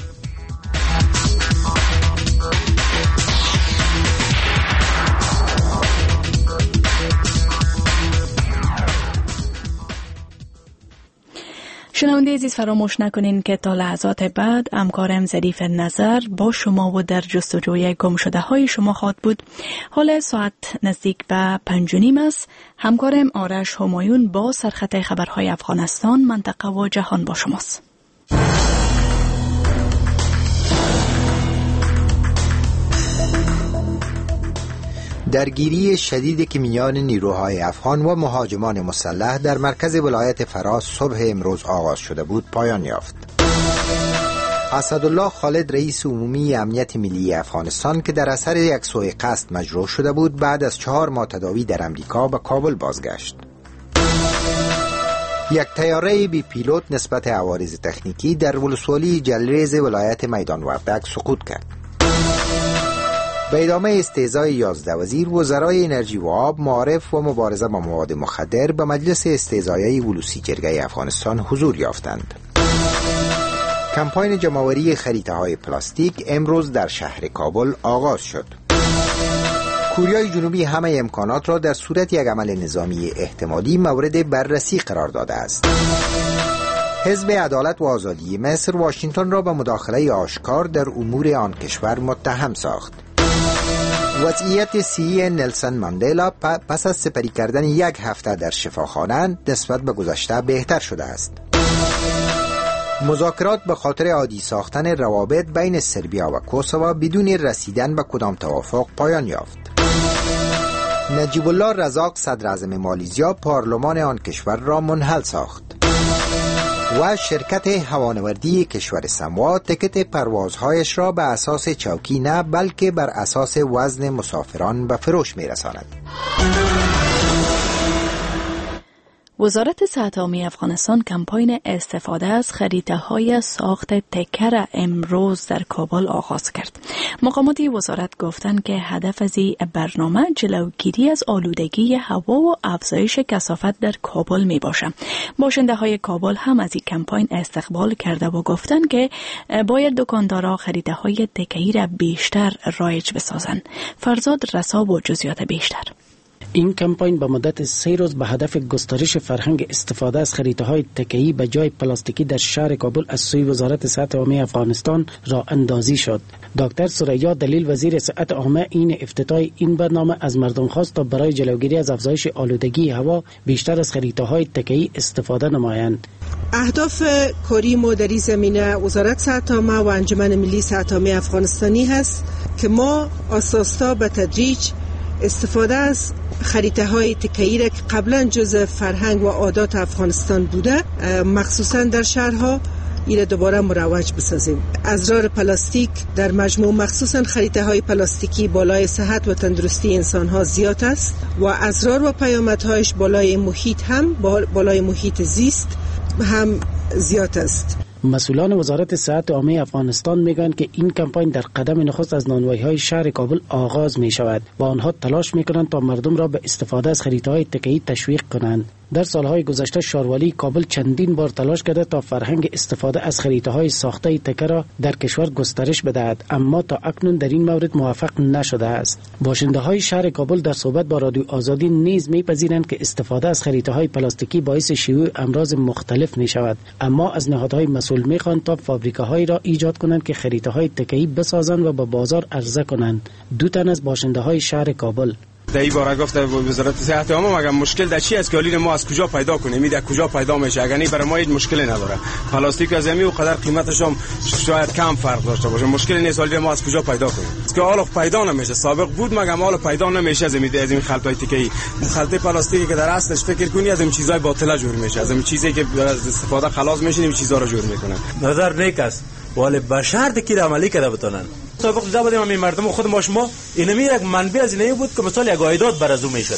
شنونده عزیز فراموش نکنین که تا لحظات بعد همکارم ظریف نظر با شما و در جستجوی گم شده های شما خواهد بود. حال ساعت نزدیک به 5:30 است. همکارم آرش همایون با سرخط خبرهای افغانستان، منطقه و جهان با شماست. درگیری شدیدی که میان نیروهای افغان و مهاجمان مسلح در مرکز ولایت فراس صبح امروز آغاز شده بود پایان یافت. اسدالله خالد رئیس عمومی امنیت ملی افغانستان که در اثر یک سوء قصد مجروح شده بود بعد از 4 ماه تداوی در امریکا به کابل بازگشت. یک طیاره بی پیلوت نسبت عوارض تکنیکی در ولسوالی جلریز ولایت میدان وردک سقوط کرد. به ادامه استعزای 11 وزیر، وزرای انرژی و آب، معارف و مبارزه با مواد مخدر به مجلس استعزایی ولوسی جرگه افغانستان حضور یافتند. کمپاین جمع‌آوری خریطه‌های پلاستیک امروز در شهر کابل آغاز شد. کوریای جنوبی همه امکانات را در صورت یک عمل نظامی احتمالی مورد بررسی قرار داده است. حزب عدالت و آزادی مصر واشنگتن را به مداخله آشکار در امور آن کشور متهم ساخت. وضعیت صحی نلسون ماندلا پس از سپری کردن 1 هفته در شفاخانه نسبت به گذشته بهتر شده است. مذاکرات به خاطر عادی ساختن روابط بین سربیا و کوسوو بدون رسیدن به کدام توافق پایان یافت. نجیب الله رزاق صدر اعظم مالیزیا پارلمان آن کشور را منحل ساخت. و شرکت هوانوردی کشور ساموا تکت پروازهایش را به اساس چوکی نه بلکه بر اساس وزن مسافران به فروش می‌رساند. وزارت صحت عامه افغانستان کمپاین استفاده از خریطه‌های ساخت تکر امروز در کابل آغاز کرد. مقامات وزارت گفتند که هدف از این برنامه جلوگیری از آلودگی هوا و افزایش کثافت در کابل می باشد. باشنده‌های کابل هم از این کمپاین استقبال کرده و گفتند که باید دکاندارا خریطه‌های تکه‌ای را بیشتر رایج بسازند. فرزاد رسا و جزئیات بیشتر. این کمپاین با مدت 3 روز به هدف گسترش فرهنگ استفاده از خریطه‌های تکه‌ای به جای پلاستیکی در شهر کابل از سوی وزارت صحت عامه افغانستان راه اندازی شد. دکتر ثریا دلیل وزیر صحت عامه این افتتاح این برنامه از مردم خواست تا برای جلوگیری از افزایش آلودگی هوا بیشتر از خریطه‌های تکه‌ای استفاده نمایند. اهداف کاری ما در این زمینه وزارت صحت عامه و انجمن ملی صحت عامه افغانستانی هست که ما اساسا به تدریج استفاده از خریطه های تکه‌ای را که قبلا جزء فرهنگ و عادات افغانستان بوده مخصوصا در شهرها این دوباره مروج بسازیم. ازرار پلاستیک در مجموع مخصوصا خریطه های پلاستیکی بالای صحت و تندرستی انسان ها زیاد است و ازرار و پیامدهایش بالای محیط هم بالای محیط زیست هم زیاد است. مسئولان وزارت صحت عامه افغانستان میگن که این کمپاین در قدم نخست از نانوایی‌های شهر کابل آغاز می شود و آنها تلاش میکنند تا مردم را به استفاده از خریطه‌های تکه‌ای تشویق کنند. در سالهای گذشته شاروالی کابل چندین بار تلاش کرده تا فرهنگ استفاده از خریطه‌های ساخته تکه را در کشور گسترش بدهد، اما تا اکنون در این مورد موفق نشده است. باشنده‌های شهر کابل در صحبت با رادیو آزادی نیز می‌پذیرند که استفاده از خریطه‌های پلاستیکی باعث شیوع امراض مختلف می‌شود، اما از نهادهای مسئول می‌خواهند تا فابریکاهایی را ایجاد کنند که خریطه‌های تکه‌ای بسازند و به بازار عرضه کنند. 2 تن از باشنده‌های شهر کابل در این باره گفته وزارت صحت عامه مگه مشکل در چی است که آلین ما از کجا پیدا کنیم؟ در کجا پیدا میشه؟ اگر برای ما هیچ مشکلی نداره. پلاستیک از همین قدر قیمتش هم شاید کم فرق داشته باشه. مشکلی نیست آلین ما از کجا پیدا کنیم. که حالا پیدا نمیشه. سابق بود مگه حالا پیدا نمیشه از این خلطای تکه‌ای. خلطه پلاستیکی که در اصلش فکر کنی از این چیزای باطله جور میشه. از این چیزی که از استفاده خلاص میشین این چیزا رو جور میکنن. نظر نیک است. ولی بشر دکی عملی کرده بتونن. سابق جدا بودیم همین مردم خود ما شما اینمی یک منبع از اینه بود که مثلا یک عایدات بر از اون میشد.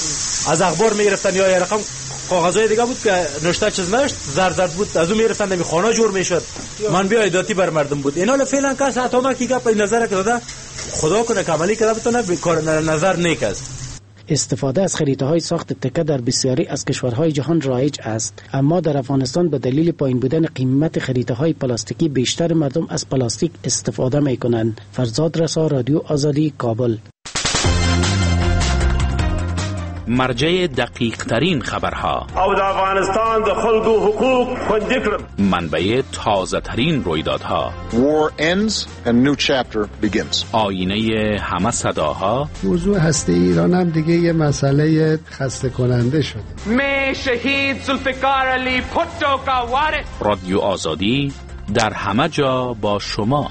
از اخبار میگرفتن یا رقم کاغذهای دیگه بود که نوشته چیز نوشت زرد بود از اون میگرفتن نمی خانه جور میشد. منبع عایداتی بر مردم بود. اینا فعلا کس حتی کی گپ نظر که داده خدا کنه که عملی کرده بتونه به کار نظر نیک است. استفاده از خریطه‌های ساخت تکه در بسیاری از کشورهای جهان رایج است، اما در افغانستان به دلیل پایین بودن قیمت خریطه‌های پلاستیکی بیشتر مردم از پلاستیک استفاده می‌کنند. فرزاد رسا، رادیو آزادی، کابل. مرجع دقیق ترین خبرها او د افغانستان د خلکو حقوق خوندي کړم. منبع تازه ترین رویدادها. War ends and new chapter begins. آینه همه صداها. موضوع هسته ایران هم دیگه یه مسئله خسته کننده شده. میں شهید ذوالفقار علی بھٹو کا وارث. رادیو آزادی در همه جا با شما.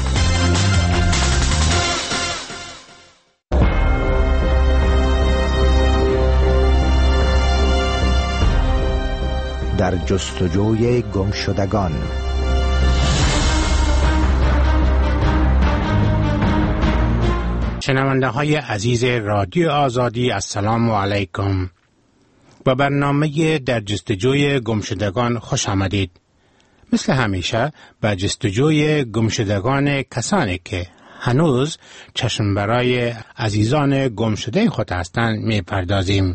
در جستجوی گمشدگان. شنونده های عزیز رادیو آزادی، السلام علیکم. با برنامه در جستجوی گمشدگان خوش آمدید. مثل همیشه به جستجوی گمشدگان کسانی که هنوز چشم برای عزیزان گمشده خود هستند می پردازیم.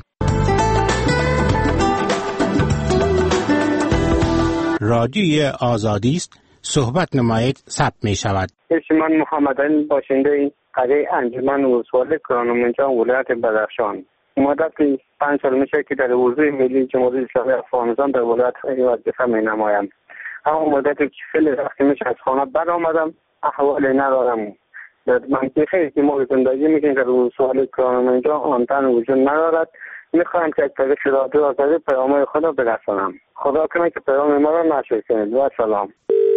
رادیوی آزادی است، صحبت نمایید، ثبت می شود. من محمد علی باشنده قریه انجمن ولسوالی کرمانشاه ولایت بدخشان. مدتی 5 سال میشه که در حوزه ملی جمهوری اسلامی افغانستان در ولایت وظیفه می نمایم. اما مدتی که خیلی وقت میشه از خانه برآمدم، احوالی ندارم. در منطقه که ما زندگی میکنیم در ولسوالی کرمانشاه آنتن وجود ندارد. میخواهم که از طریق رادیو آزادی پیام‌های خود را برسانم. خدا کنه که پیام ما را نشر کنید. و سلام.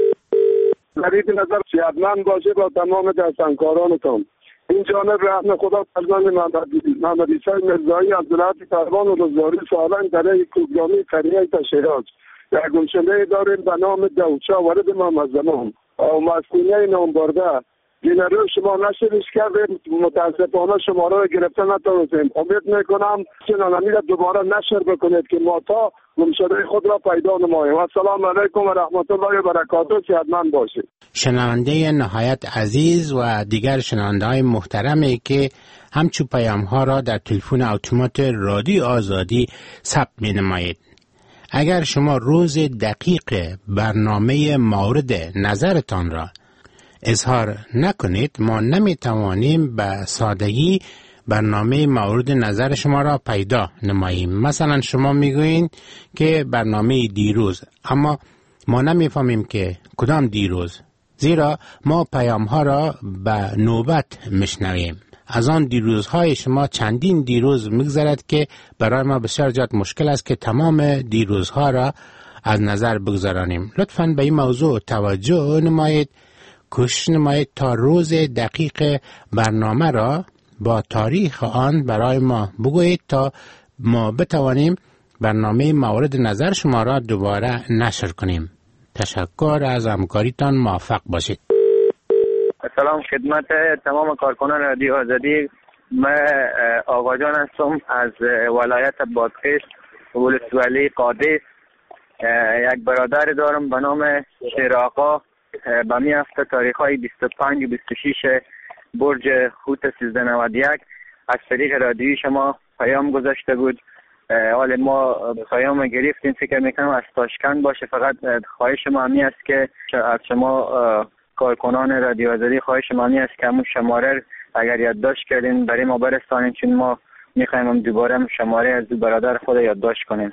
مریض نظر صحتمند باشه با تمام دستنکارانتان. این جانب رحم خدا فرزند محمد عیسی مرزایی از ولایت کروان و روزداری سالن در کوگرامی قریه تشهیرات. یک گمشده داریم به نام دوچا وارد محمد زمان و مسئولیه نام برده. این رو شما نشرش کردیم، متاسفانه شما را گرفته نتونستیم. امید میکنم چنانمی را دوباره نشر بکنید که ما تا گمشده خود را پیدا نماییم. السلام علیکم و رحمت الله و برکاته. صحتمند باشید. شنونده نهایت عزیز و دیگر شنونده های محترمی که همچو پیام ها را در تلفن اتومات رادیو آزادی ثبت می نمایید. اگر شما روز دقیق برنامه مورد نظرتان را اظهار نکنید، ما نمی توانیم به سادگی برنامه مورد نظر شما را پیدا نماییم. مثلا شما میگویید که برنامه دیروز، اما ما نمیفهمیم که کدام دیروز، زیرا ما پیام ها را به نوبت میشنویم. از آن دیروزهای شما چندین دیروز میگذرد که برای ما بسیار زیاد مشکل است که تمام دیروزها را از نظر بگذارانیم. لطفاً به این موضوع توجه نمایید. کوشش نمایید تا روز دقیق برنامه را با تاریخ آن برای ما بگویید تا ما بتوانیم برنامه مورد نظر شما را دوباره نشر کنیم. تشکر از همکاریتان، موفق باشید. سلام خدمت تمام کارکنان رادیو آزادی. من آقا جان هستم از ولایت بادغیس ولسوالی قادس. یک برادر دارم به نام شیر آقا. به می هفته تاریخ های 25 و 26 برج خوت 1391 از طریق رادیوی شما پیام گذاشته بود. حال ما پیام گرفتیم، فکر میکنم از تاشکند باشه. فقط خواهش ما همی است که از شما کارکنان رادیو آزادی خواهش ما همی است که همون شماره اگر یادداشت کردین برای ما برسانید، چون ما میخوایم دوباره شماره از برادر خود یادداشت کنیم.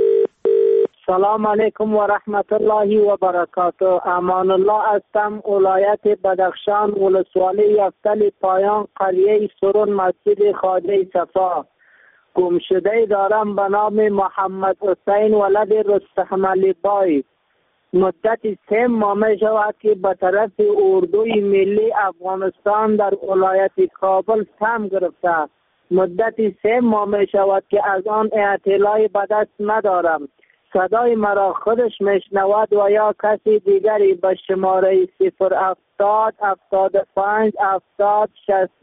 سلام علیکم و رحمت الله و برکاته. امان الله هستم، ولایت بدخشان ولسوالی یفتل پایان قریه سرون مسجد خواجه صفا. گمشده دارم به نام محمد حسین ولد رستم علی بای. مدت 3 ماه می شود که به طرف اردوی ملی افغانستان در ولایت کابل سم گرفته. مدت 3 ماه می شود که از آن اطلاعی به دست ندارم. صدای مرا خودش میشنود و یا کسی دیگری به شماره 070 75 70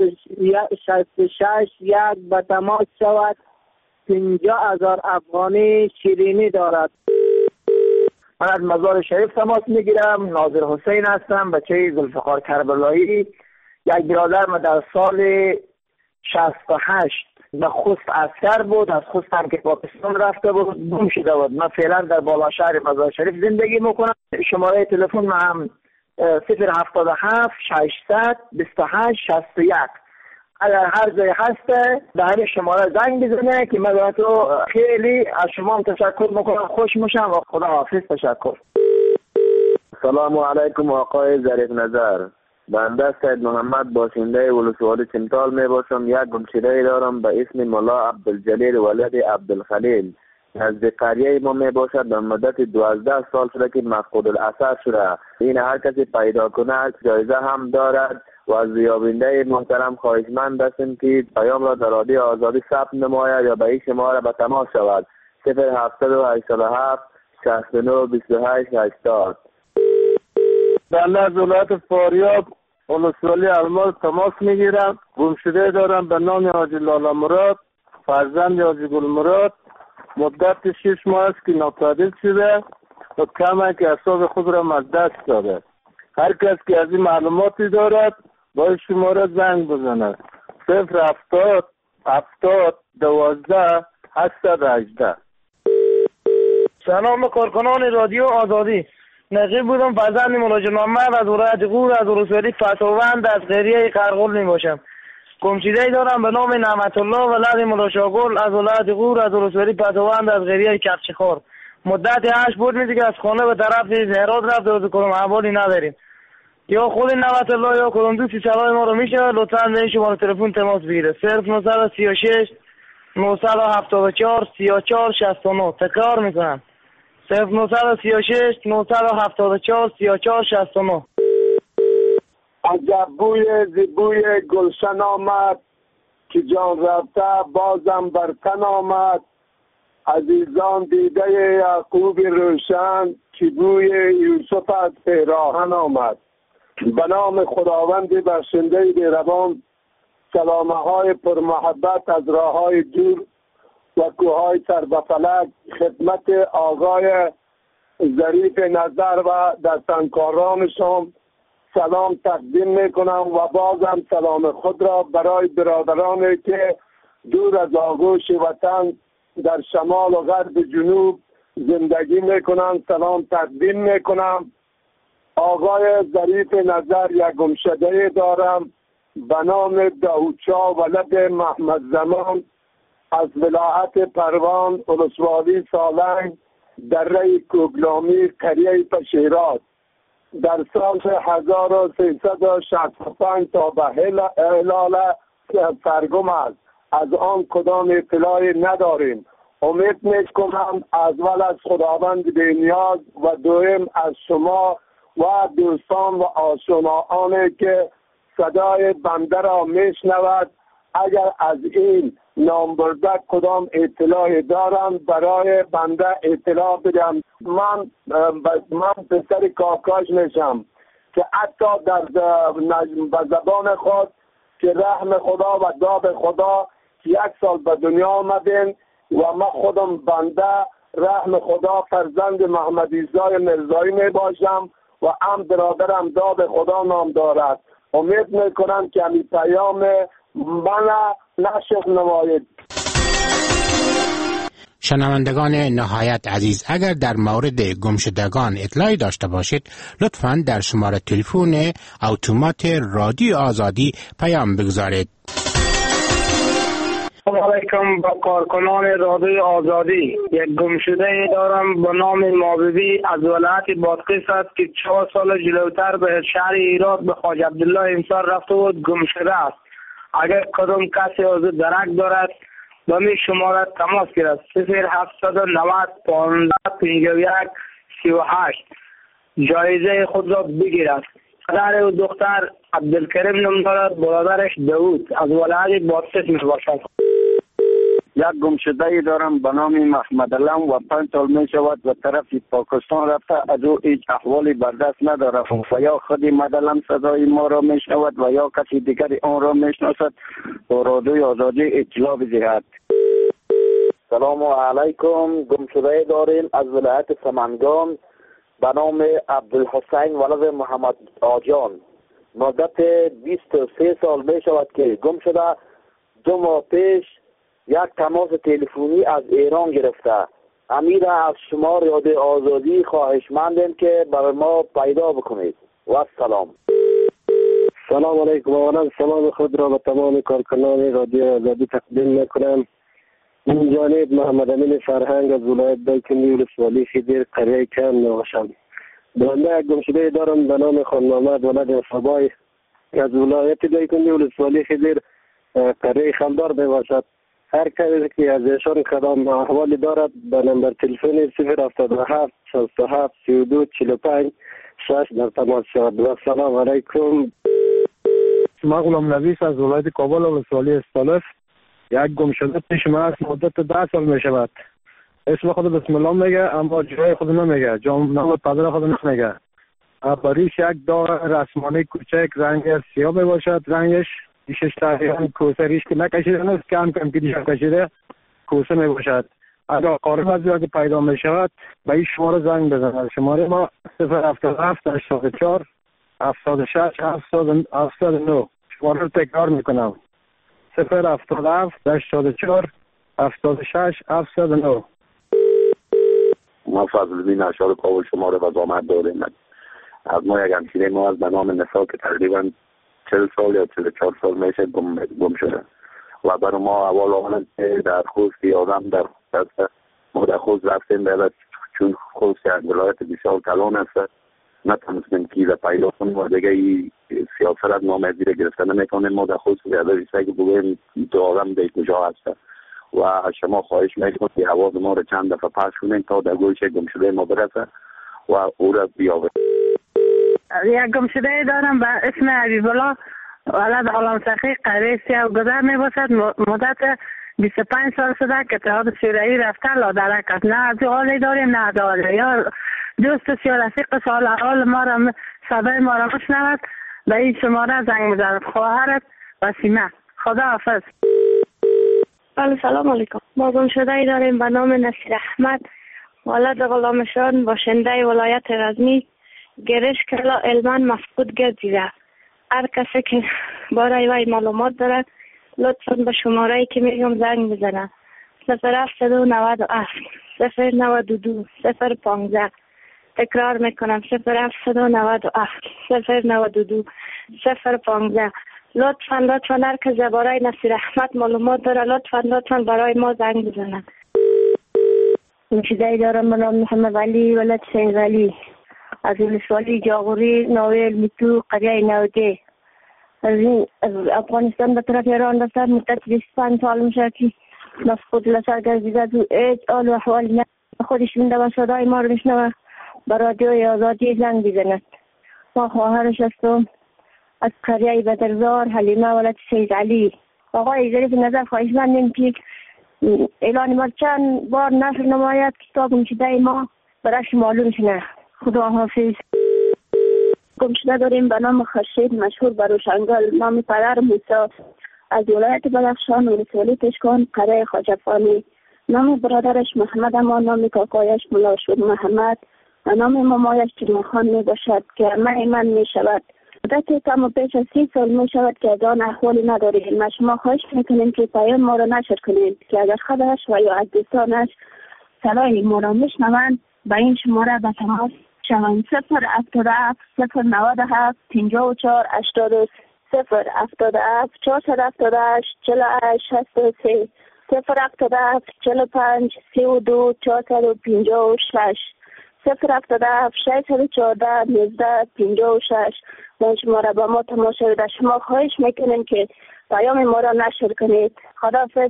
66 1 به تماس شود. 50,000 افغانی شیرینی دارد. من از مزار شریف تماس میگیرم. ناظر حسین هستم، بچه ذوالفقار کربلایی. یک برادرم در سال 68 به خوست عسکر بود، از خوست هم که پاکستان رفته بود گم شده بود. من فعلا در بالا شهر مزار شریف زندگی میکنم. شماره تلفن من هم 077 600 28 61. اگر هر جای هسته به همین شماره زنگ بزنه که من تو خیلی از شما تشکر میکنم، خوش میشم و خدا حافظ. تشکر. سلام علیکم آقای ظریف نظر. بنده سید محمد باشنده ولسوالی چمتال می باشم. یک گمشده دارم به اسم مولا عبدالجلیل ولد عبدالخلیل. نزد قریه ما می باشد. به مدت 12 سال شده که مفقود الاثر شده. این هر کسی پیدا کنه جایزه هم دارد و از یابنده محترم خواهشمند هستیم که پیام را در رادیو آزادی ثبت نماید یا به این شماره به تماس شود 0787 69 28 80. بنده از ولایت فاریاب ولسوالی الماس تماس میگیرم. گمشده دارم به نام حاجی لالا مراد، فرزند حاجی گل مراد. مدت 6 ماه است که ناپدید شده و کمه که اعصاب خود را از دست داده. هر کس که از این معلوماتی دارد با شماره زنگ بزند 070 70 12 818. سلام کارکنان رادیو آزادی. نقیب بودم، فرزند مولا محمد از ولایت غور از ولسوالی فتاوند از قریه قرقل می باشم. گمشده دارم به نام نعمت الله ولد مولا شاگل از ولایت غور از ولسوالی فتاوند از قریه کفچخار. مدت 8 بود میشه که از خانه به طرف هرات رفته و کدام احوالی نداریم. یا خود نعمت الله یا کدام دوستی سوای ما رو میشه لطفا به این شماره تلفن تماس بگیره 0936 974 34 69. تکرار میکنم 0936 974 34 69. عجب بوی زیبوی گلشن آمد که جان رفته بازم بر تن آمد. عزیزان دیده یعقوب روشن که بوی یوسف از پیراهن آمد. به نام خداوند بخشنده بی‌روان سلامه های پرمحبت از راه های دور و کوههای سربفلک خدمت آقای ظریف نظر و دستنکارانشان سلام تقدیم میکنم و بازم سلام خود را برای برادرانی که دور از آغوش وطن در شمال و غرب جنوب زندگی میکنند سلام تقدیم میکنم. آقای ظریف نظر یک گمشده دارم به نام داودشاه ولد محمد زمان از ولایت پروان ولسوالی سالنگ دره کوگلامی قریه پشیرات. در سال 1365 تا به هلال سرگم است. از آن کدام اطلاعی نداریم. امید میکنم از اول از خداوند بی‌نیاز و دوم از شما و دوستان و آشنایانی که صدای بنده را میشنود اگر از این نام برده کدام اطلاعی دارم برای بنده اطلاع بدم. من پسر کاکاش میشم که حتی در زبان خود که رحم خدا و داد خدا 1 سال به دنیا آمدین و من خودم بنده رحم خدا فرزند محمد ایزای مرزایی می باشم و هم برادرم داد خدا نام دارد. امید میکنم که این پیام من نشر نمایید. شنوندگان نهایت عزیز، اگر در مورد گمشدگان اطلاعی داشته باشید لطفاً در شماره تلفن اتومات رادیو آزادی پیام بگذارید. سلام علیکم با کارکنان رادیو آزادی. یک گمشده دارم به نام مابدی از ولایت بادغیس است که 4 سال جلوتر به شهر ایراد به خواجه عبدالله امسال رفته بود گمشده است. اگر کدام کسی از درک دارد با می شماره تماس گیرد 0790 15 51 38 جایزه خود را بگیرد. پدر و دختر عبدالکریم نام دارد، برادرش داود از ولایت بادغیس می باشد. یک گمشده دارم به نام محمد علم و 5 سال می شود و طرف پاکستان رفته. از او هیچ احوالی بر دست نداره و یا خودی مدلم صدای ما را می شود و یا کسی دیگری آن را می شناسد و رادیوی آزادی اطلاع بدهد. سلام علیکم. گمشده داریم از ولایت سمنگان به نام عبدالحسین ولد محمد آجان. مدت 23 سال می شود که گم شده. 2 ماه پیش یک تماس تلفنی از ایران گرفته. امیر از شما رادیو آزادی خواهشمندیم که برای ما پیدا بکنید و سلام. سلام علیکم. اولا سلام خود را به تمام کارکنان رادیو آزادی تقدیم میکنم. من جانب محمد امین فرهنگ از ولایت دایکنی ولسوالی خیدر قریه کم نوشم. بنده گمشده دارم به نام خانم محمد ولد صبای از ولایت دایکنی ولسوالی خیدر قریه خلدار بباشد. هر کسی که از ایشان کدام احوالی دارد به نمبر تلفن 077 67 32 45 6 در تماس شود. و سلام علیکم. ما غلام نویس از ولایت کابل ولسوالی استالف. یک گمشده پیش ما است، مدت 10 سال می شود. اسم خود بسم الله میگه اما جای خود نمیگه، نام پدر خود نمیگه. بریش یک دار رسمانی کوچک رنگ سیاه می باشد. رنگش دیشش تقریبا کوسه ریش که نکشیده نیست، کم کم که دیشم کشیده کوسه می باشد. اگر قارب از که پیدا می شود به این شماره زنگ بزنید. شماره ما 077 84 76 79. شماره رو تکرار میکنم 077 84 76 79. ما فضل‌الدین اشار کابل شماره و زامت داریم. از ما یک همچینه ما از به نام نسا که تقریبا 40 سال یا 44 سال میشه گم شده و برای ما اول در خوست آدم در ما در خوست رفتیم بعد چون خوست یک ولایت بسیار کلان است نتونستیم که پیدا کنیم و دیگه این سیاست ما مزیر گرفته نمیکنیم. ما در خوست بیاده ریسته که بگویم دو آدم در کجا هست و شما خواهش میکنم که حواظ ما رو چند دفعه پس کنیم تا در گوش گم شده ما برسه و او را بیاورد. یک گم شده دارم به اسم حبیب الله ولد غلام سخی قریه سیاه گذر می باشد. مدت 25 سال شده که اتحاد شوروی رفته لادرک است. نه از حالی داریم نه از حالی. یا دوست یا رفیق سال حال ما را صدای ما را بشنود به این شماره زنگ میزند. خواهرت وسیمه. خدا حافظ. بله سلام علیکم. ما گم شده ای داریم به نام نصیر احمد ولد غلامشان باشنده ولایت غزنی گرش کلا علمان مفقود گردیده. هر کسی که برای وی معلومات دارد لطفاً به شماره‌ای که میگم زنگ بزنه 0797 092 015. تکرار میکنم 0797 092 015. لطفاً هر کسی برای نصیر احمد معلومات داره لطفاً برای ما زنگ بزنه. گمشده دارم به نام محمد علی ولد سید علی از ولسوالی جاغوری ناویل میتو قریه نوده. از افغانستان به طرف ایران رفتم مدت 25 سال میشه که مفقود لسر گردیده تو ایج آل و احوال نه خودش مونده و صدای ما رو میشنوه به رادیوی آزادی زنگ بزند. ما خواهرش هستم از قریه بدرزار حلیمه ولد سید علی. آقای ظریف نظر خواهش مندیم که اعلان ما چند بار نشر نماید کتاب گمشده ما برایش معلوم شنه. خدا حافظ. گمشده داریم به نام خورشید مشهور به روشنگل. نام پدر موسی از ولایت بدخشان ولسوالی پشکان قریه خواجه‌فانی. نام برادرش محمد اما نام کاکایش ملا شد محمد و نام مامایش جمعخان می باشد که من می شود. مدت کم و پیش از 30 سال می شود که دان احوالی نداریم. ما شما خواهش میکنیم که پیام ما را نشر کنید که اگر خودش و یا از دوستانش صدای ما را میشنوند به این شماره به تماس شوند 077 097 54 80 077 478 48 63 077 45 32 456 077 614 19 56. با شماره با ما تماس شوید. شما خواهش میکنیم که پیام ما را نشر کنید. خداحافظ.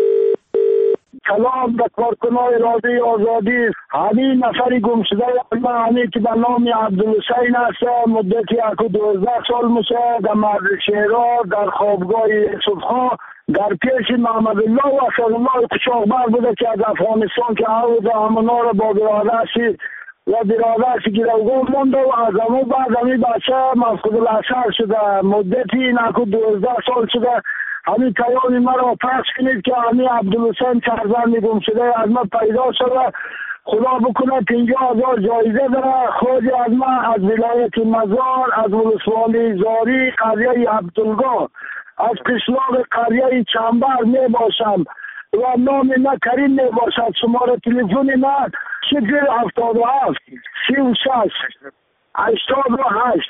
سلام به کارکنان رادیو آزادی. همین نفری گم شده همین که به نام عبدالحسین است. مدت 12 سال میشه در مرد شیرا در خوابگاه یوسفخان در پیش محمد الله و اسدالله قشاقبر بوده که از افغانستان که عود امنا را با برادرش و برادرش گیروگاه مونده و از همون بعد همین بچه مفقود الاثر شده. مدتی 12 سال شده. همین پیام مرا پخش کنید که همین عبدالحسین فرزند گم شده از ما پیدا شده. خدا بکنه 50,000 جایزه داره. خود از ما از ولایت مزار از ولسوالی زاری قریه عبدالگاه از قشلاق قریه چنبر می باشم و نام من کریم می باشد. شماره تلفن من 077 36 88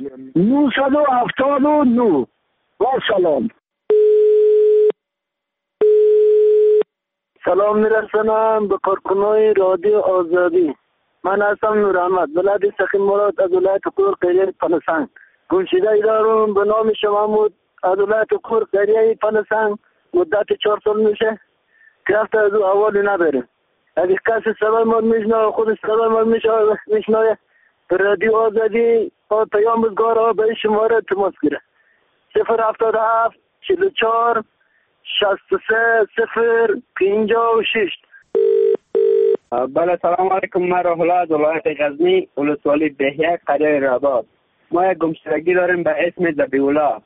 979 با سلام. سلام میرسانم به کارکنای رادیو آزادی. من هستم نور احمد، ولد سخی مراد از ولایت کور قریه پلسنگ. گمشده دارم به نام شما از ولایت کور قریه پلسنگ. مدت 4 سال میشه که رفت از او احوالی نداریم. اگه کسی سبای ما میشنه خود سبای ما میشنه به رادیو آزادی پیام بزگار به این شماره تماس گیره 077 44 63 056. بله سلام علیکم. من راح الله از ولایت غزنی ولسوالی بهیه قریه رباط. ما یک گمشدگی داریم به اسم ذبیح‌الله.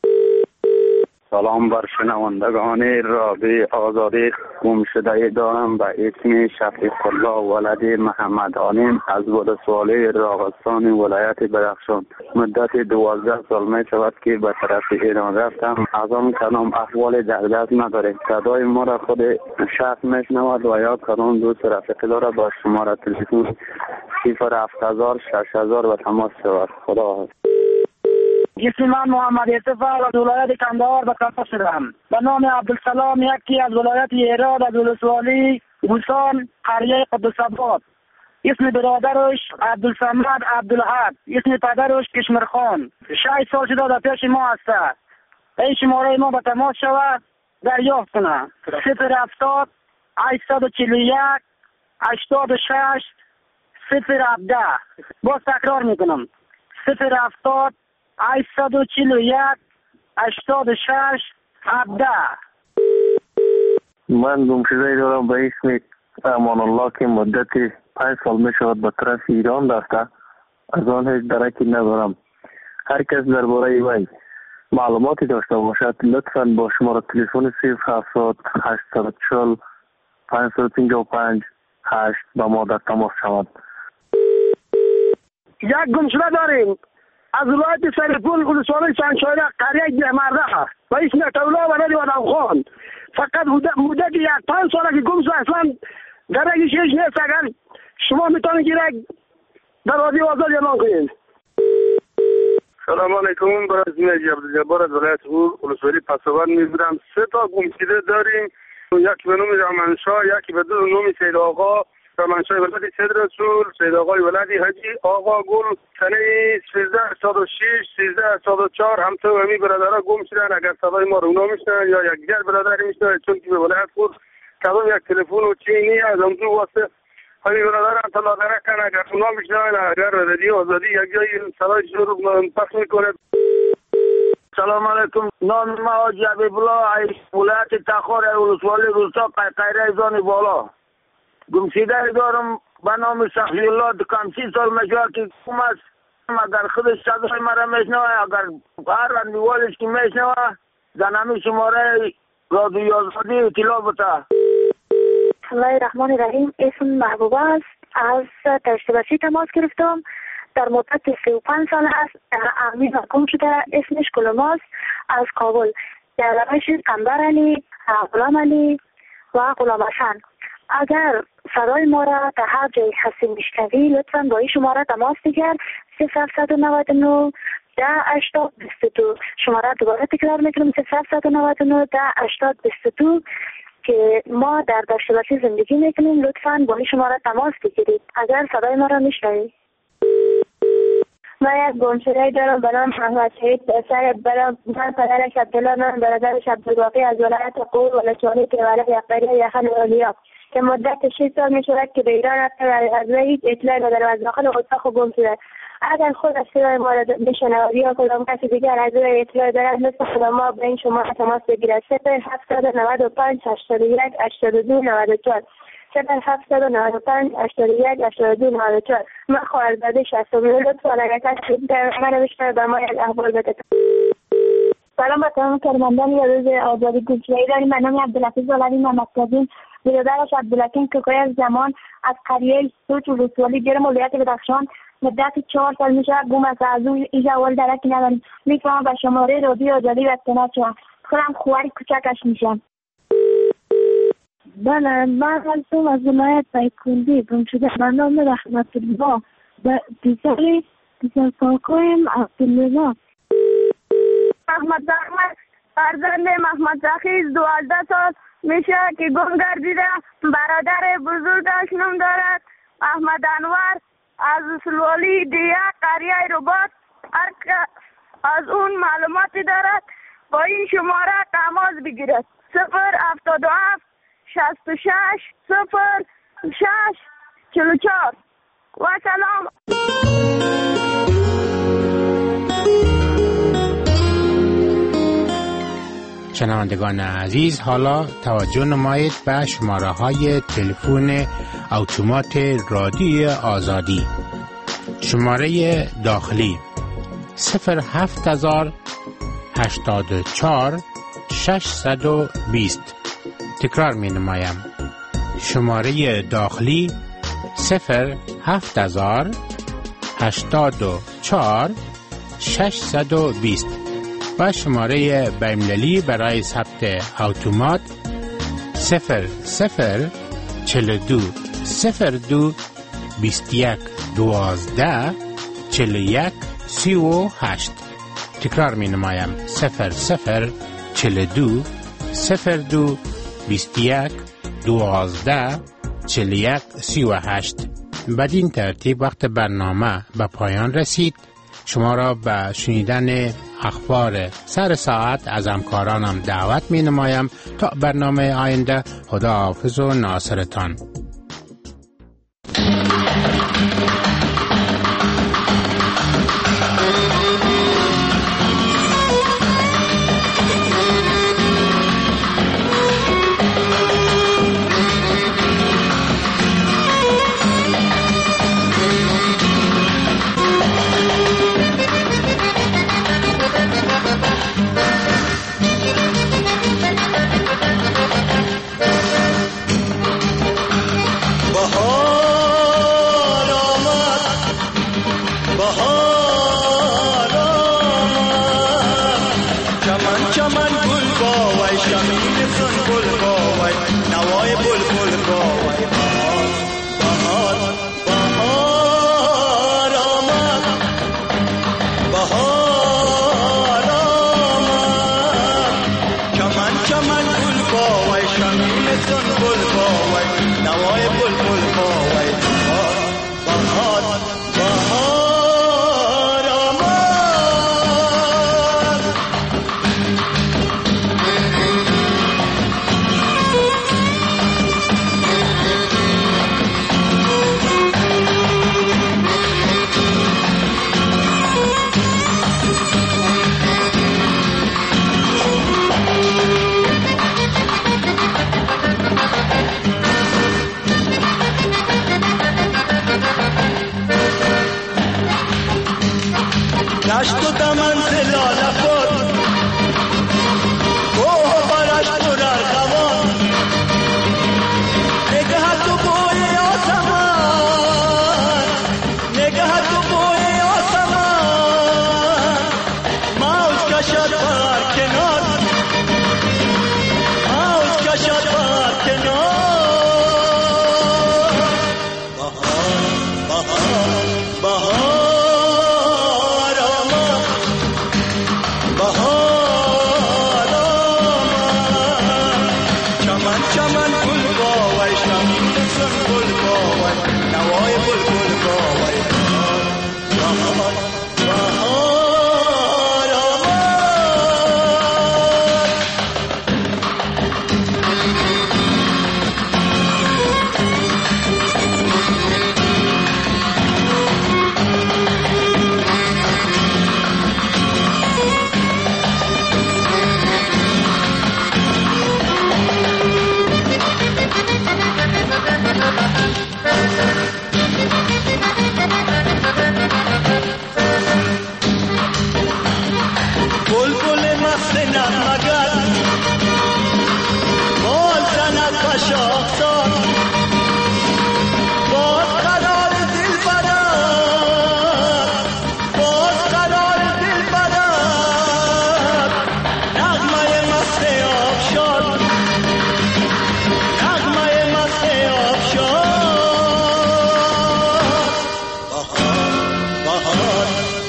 سلام بر شنوندگان رادیو آزادی. گمشدگی دارم به اسم شفیق الله ولد محمد علیم از ولسوالی راغستان ولایت بدخشان. مدت 12 سال می شود که به طرف ایران رفتم. از آن کدام احوال در دست نداریم. صدای ما را خود شخص میشنود و یا کدام دوست رفیق داره با شماره تلفن 07000 6000 و تماس شود. خدا حافظ. اسم من محمد یوسف از ولایت کندهار به کار شدم. به نام عبدالسلام یکی از ولایت هرات از ولسوالی بوسان قریه قدس‌آباد. اسم برادرش عبدالصمد عبدالحق. اسم پدرش کشمرخان. 6 سال شده در پیش ما هسته. این شماره ما به تماس شود دریافت کنه. 070 841 86 017. باز تکرار میکنم 070 841 86 17. من گمشده دارم به اسم امان الله که مدت 5 سال می شود به طرف ایران رفته. از آن هیچ درکی ندارم. هر کس درباره وی معلوماتی داشته باشد لطفاً با شماره تلفن 070 840 555 8 با ما در تماس شود. یک گمشده داریم از ولایت سرپول ولسوالی چندشایره قریه جهمرده و اسم تولا ولد ودمخان. فقط مدت 5 ساله که گم شده اصلا درکش هیچ نیست. اگر شما میتونید که در رادیو آزادی اعلان کنید. سلام علیکم. برای زمین عبدالجبار از ولایت ولسوالی پسابند میبودم. 3 تا گمشده داریم. یکی به نام رحمنشاه، یکی به نام سید آقا رحمنشاه ولد سید رسول، سید آقای ولدی حجی آقا گل سنه 1306 1304. هم تو همی برادرها گم شدن. اگر صدای ما رو اونا میشنن یا یک دیگر برادری میشنن چون که به ولایت خود کدام یک تلفن و چینی از هم دو واسه همین برادر هم طلا درکن. اگر اونا میشنن اگر رادیو آزادی یک جایی صدای شروع پخش میکنه. سلام علیکم. نام ما حاجی حبیب‌الله از ولایت تخار ولسوالی روستا قیره زانی بالا. گمشده دارم به نام شفیق الله. کم 30 سال میشه که گم است. اگر خودش صدای مرا میشنوه، اگر هر رندوالش که میشنوه زنمی شماره رادیو آزادی اطلاع بده. بسم الله الرحمن الرحیم. اسم محبوبه است. از تشتبسی تماس گرفتم. در مدت 35 سال است. امیر گم شده. اسمش کلماست از کابل. در روش قنبر علی، غلام علی و غلام حسن. اگر صدای ما را در هر جای هستی میشنوی لطفاً با این شماره تماس بگیر 0799 10 80 22. شماره دوباره تکرار میکنم 0799 10 80 22 که ما در دشتبسی زندگی میکنیم. لطفاً با این شماره تماس بگیرید اگر صدای ما را میشنوید. من یک گمشده دارم به نام احمد شهید پسر من پدرش عبدالله، من برادرش عبدالباقی از ولایت قور ولسوالی پیوره یقریه یخن اولیا که مدت 6 سال می شود که به ایران رفته و از وی هیچ اطلاعی ندارم. از داخل اتاق گم شده. اگر خود از صدای ما را بشنوید یا کدام کسی دیگر از وی اطلاعی دارد مثل خود ما به این شما تماس بگیرد 0795 81 82 94 0795 81 82 94. من خواهرزاده 69 سال. اگر کسی من بشنوه به ما یک احوال بده. سلام با تمام کرماندان روز آزادی گمشدگی داریم. من نام عبدالحفیظ ولدی محمدکاظم، برادرش عبدالحکیم کوکوی از زمان از قریه سوچ ولسوالی گرم ولایت بدخشان. مدت 4 سال میشه گم است. از او هیچ احوال درکی نداریم. میتونم به شماره رادیو آزادی رسیدگی شوم. خودم خواهر کوچکش میشم. بله من هستم از ولایت پیکندی گم شده. من نام رحمت الله. دیگری بسیار پاکویم عبدالله. محمد زحمت فرزند محمد زخیز 12 سال میشه که گم گردیده. برادر بزرگش نام دارد احمد انور از سلوالی دیه قریه رباط. هر که از اون معلوماتی دارد با این شماره تماس بگیرد 077 66 06 44 و سلام. شنوندگان عزیز، حالا توجه نمایید به شماره های تلفن اتومات رادیوی آزادی. شماره داخلی 07000 84 620. تکرار می نمایم. شماره داخلی 07000 84 620 و شماره بین‌المللی برای ثبت اتومات 0042 02 21 12 41 38. تکرار می نمایم 0042 02 21 12 41 38. بدین ترتیب وقت برنامه به پایان رسید. شما را به شنیدن اخبار سر ساعت از همکارانم دعوت می نمایم. تا برنامه آینده، خداحافظ و ناصرتان.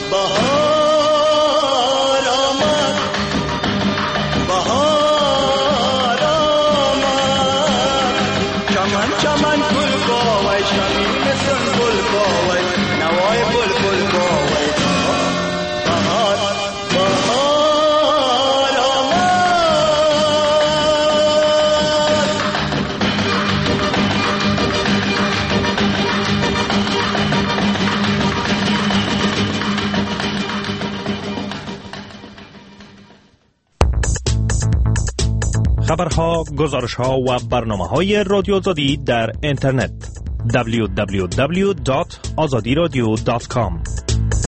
بهار آمد بهار آمد چمن چمن گل گاوی شمیم سن گل گاوی نوای بلبل گاوی بهار بهار آمد. خبرها، گزارشها و برنامه‌های رادیو آزادی در اینترنت www.azadiradio.com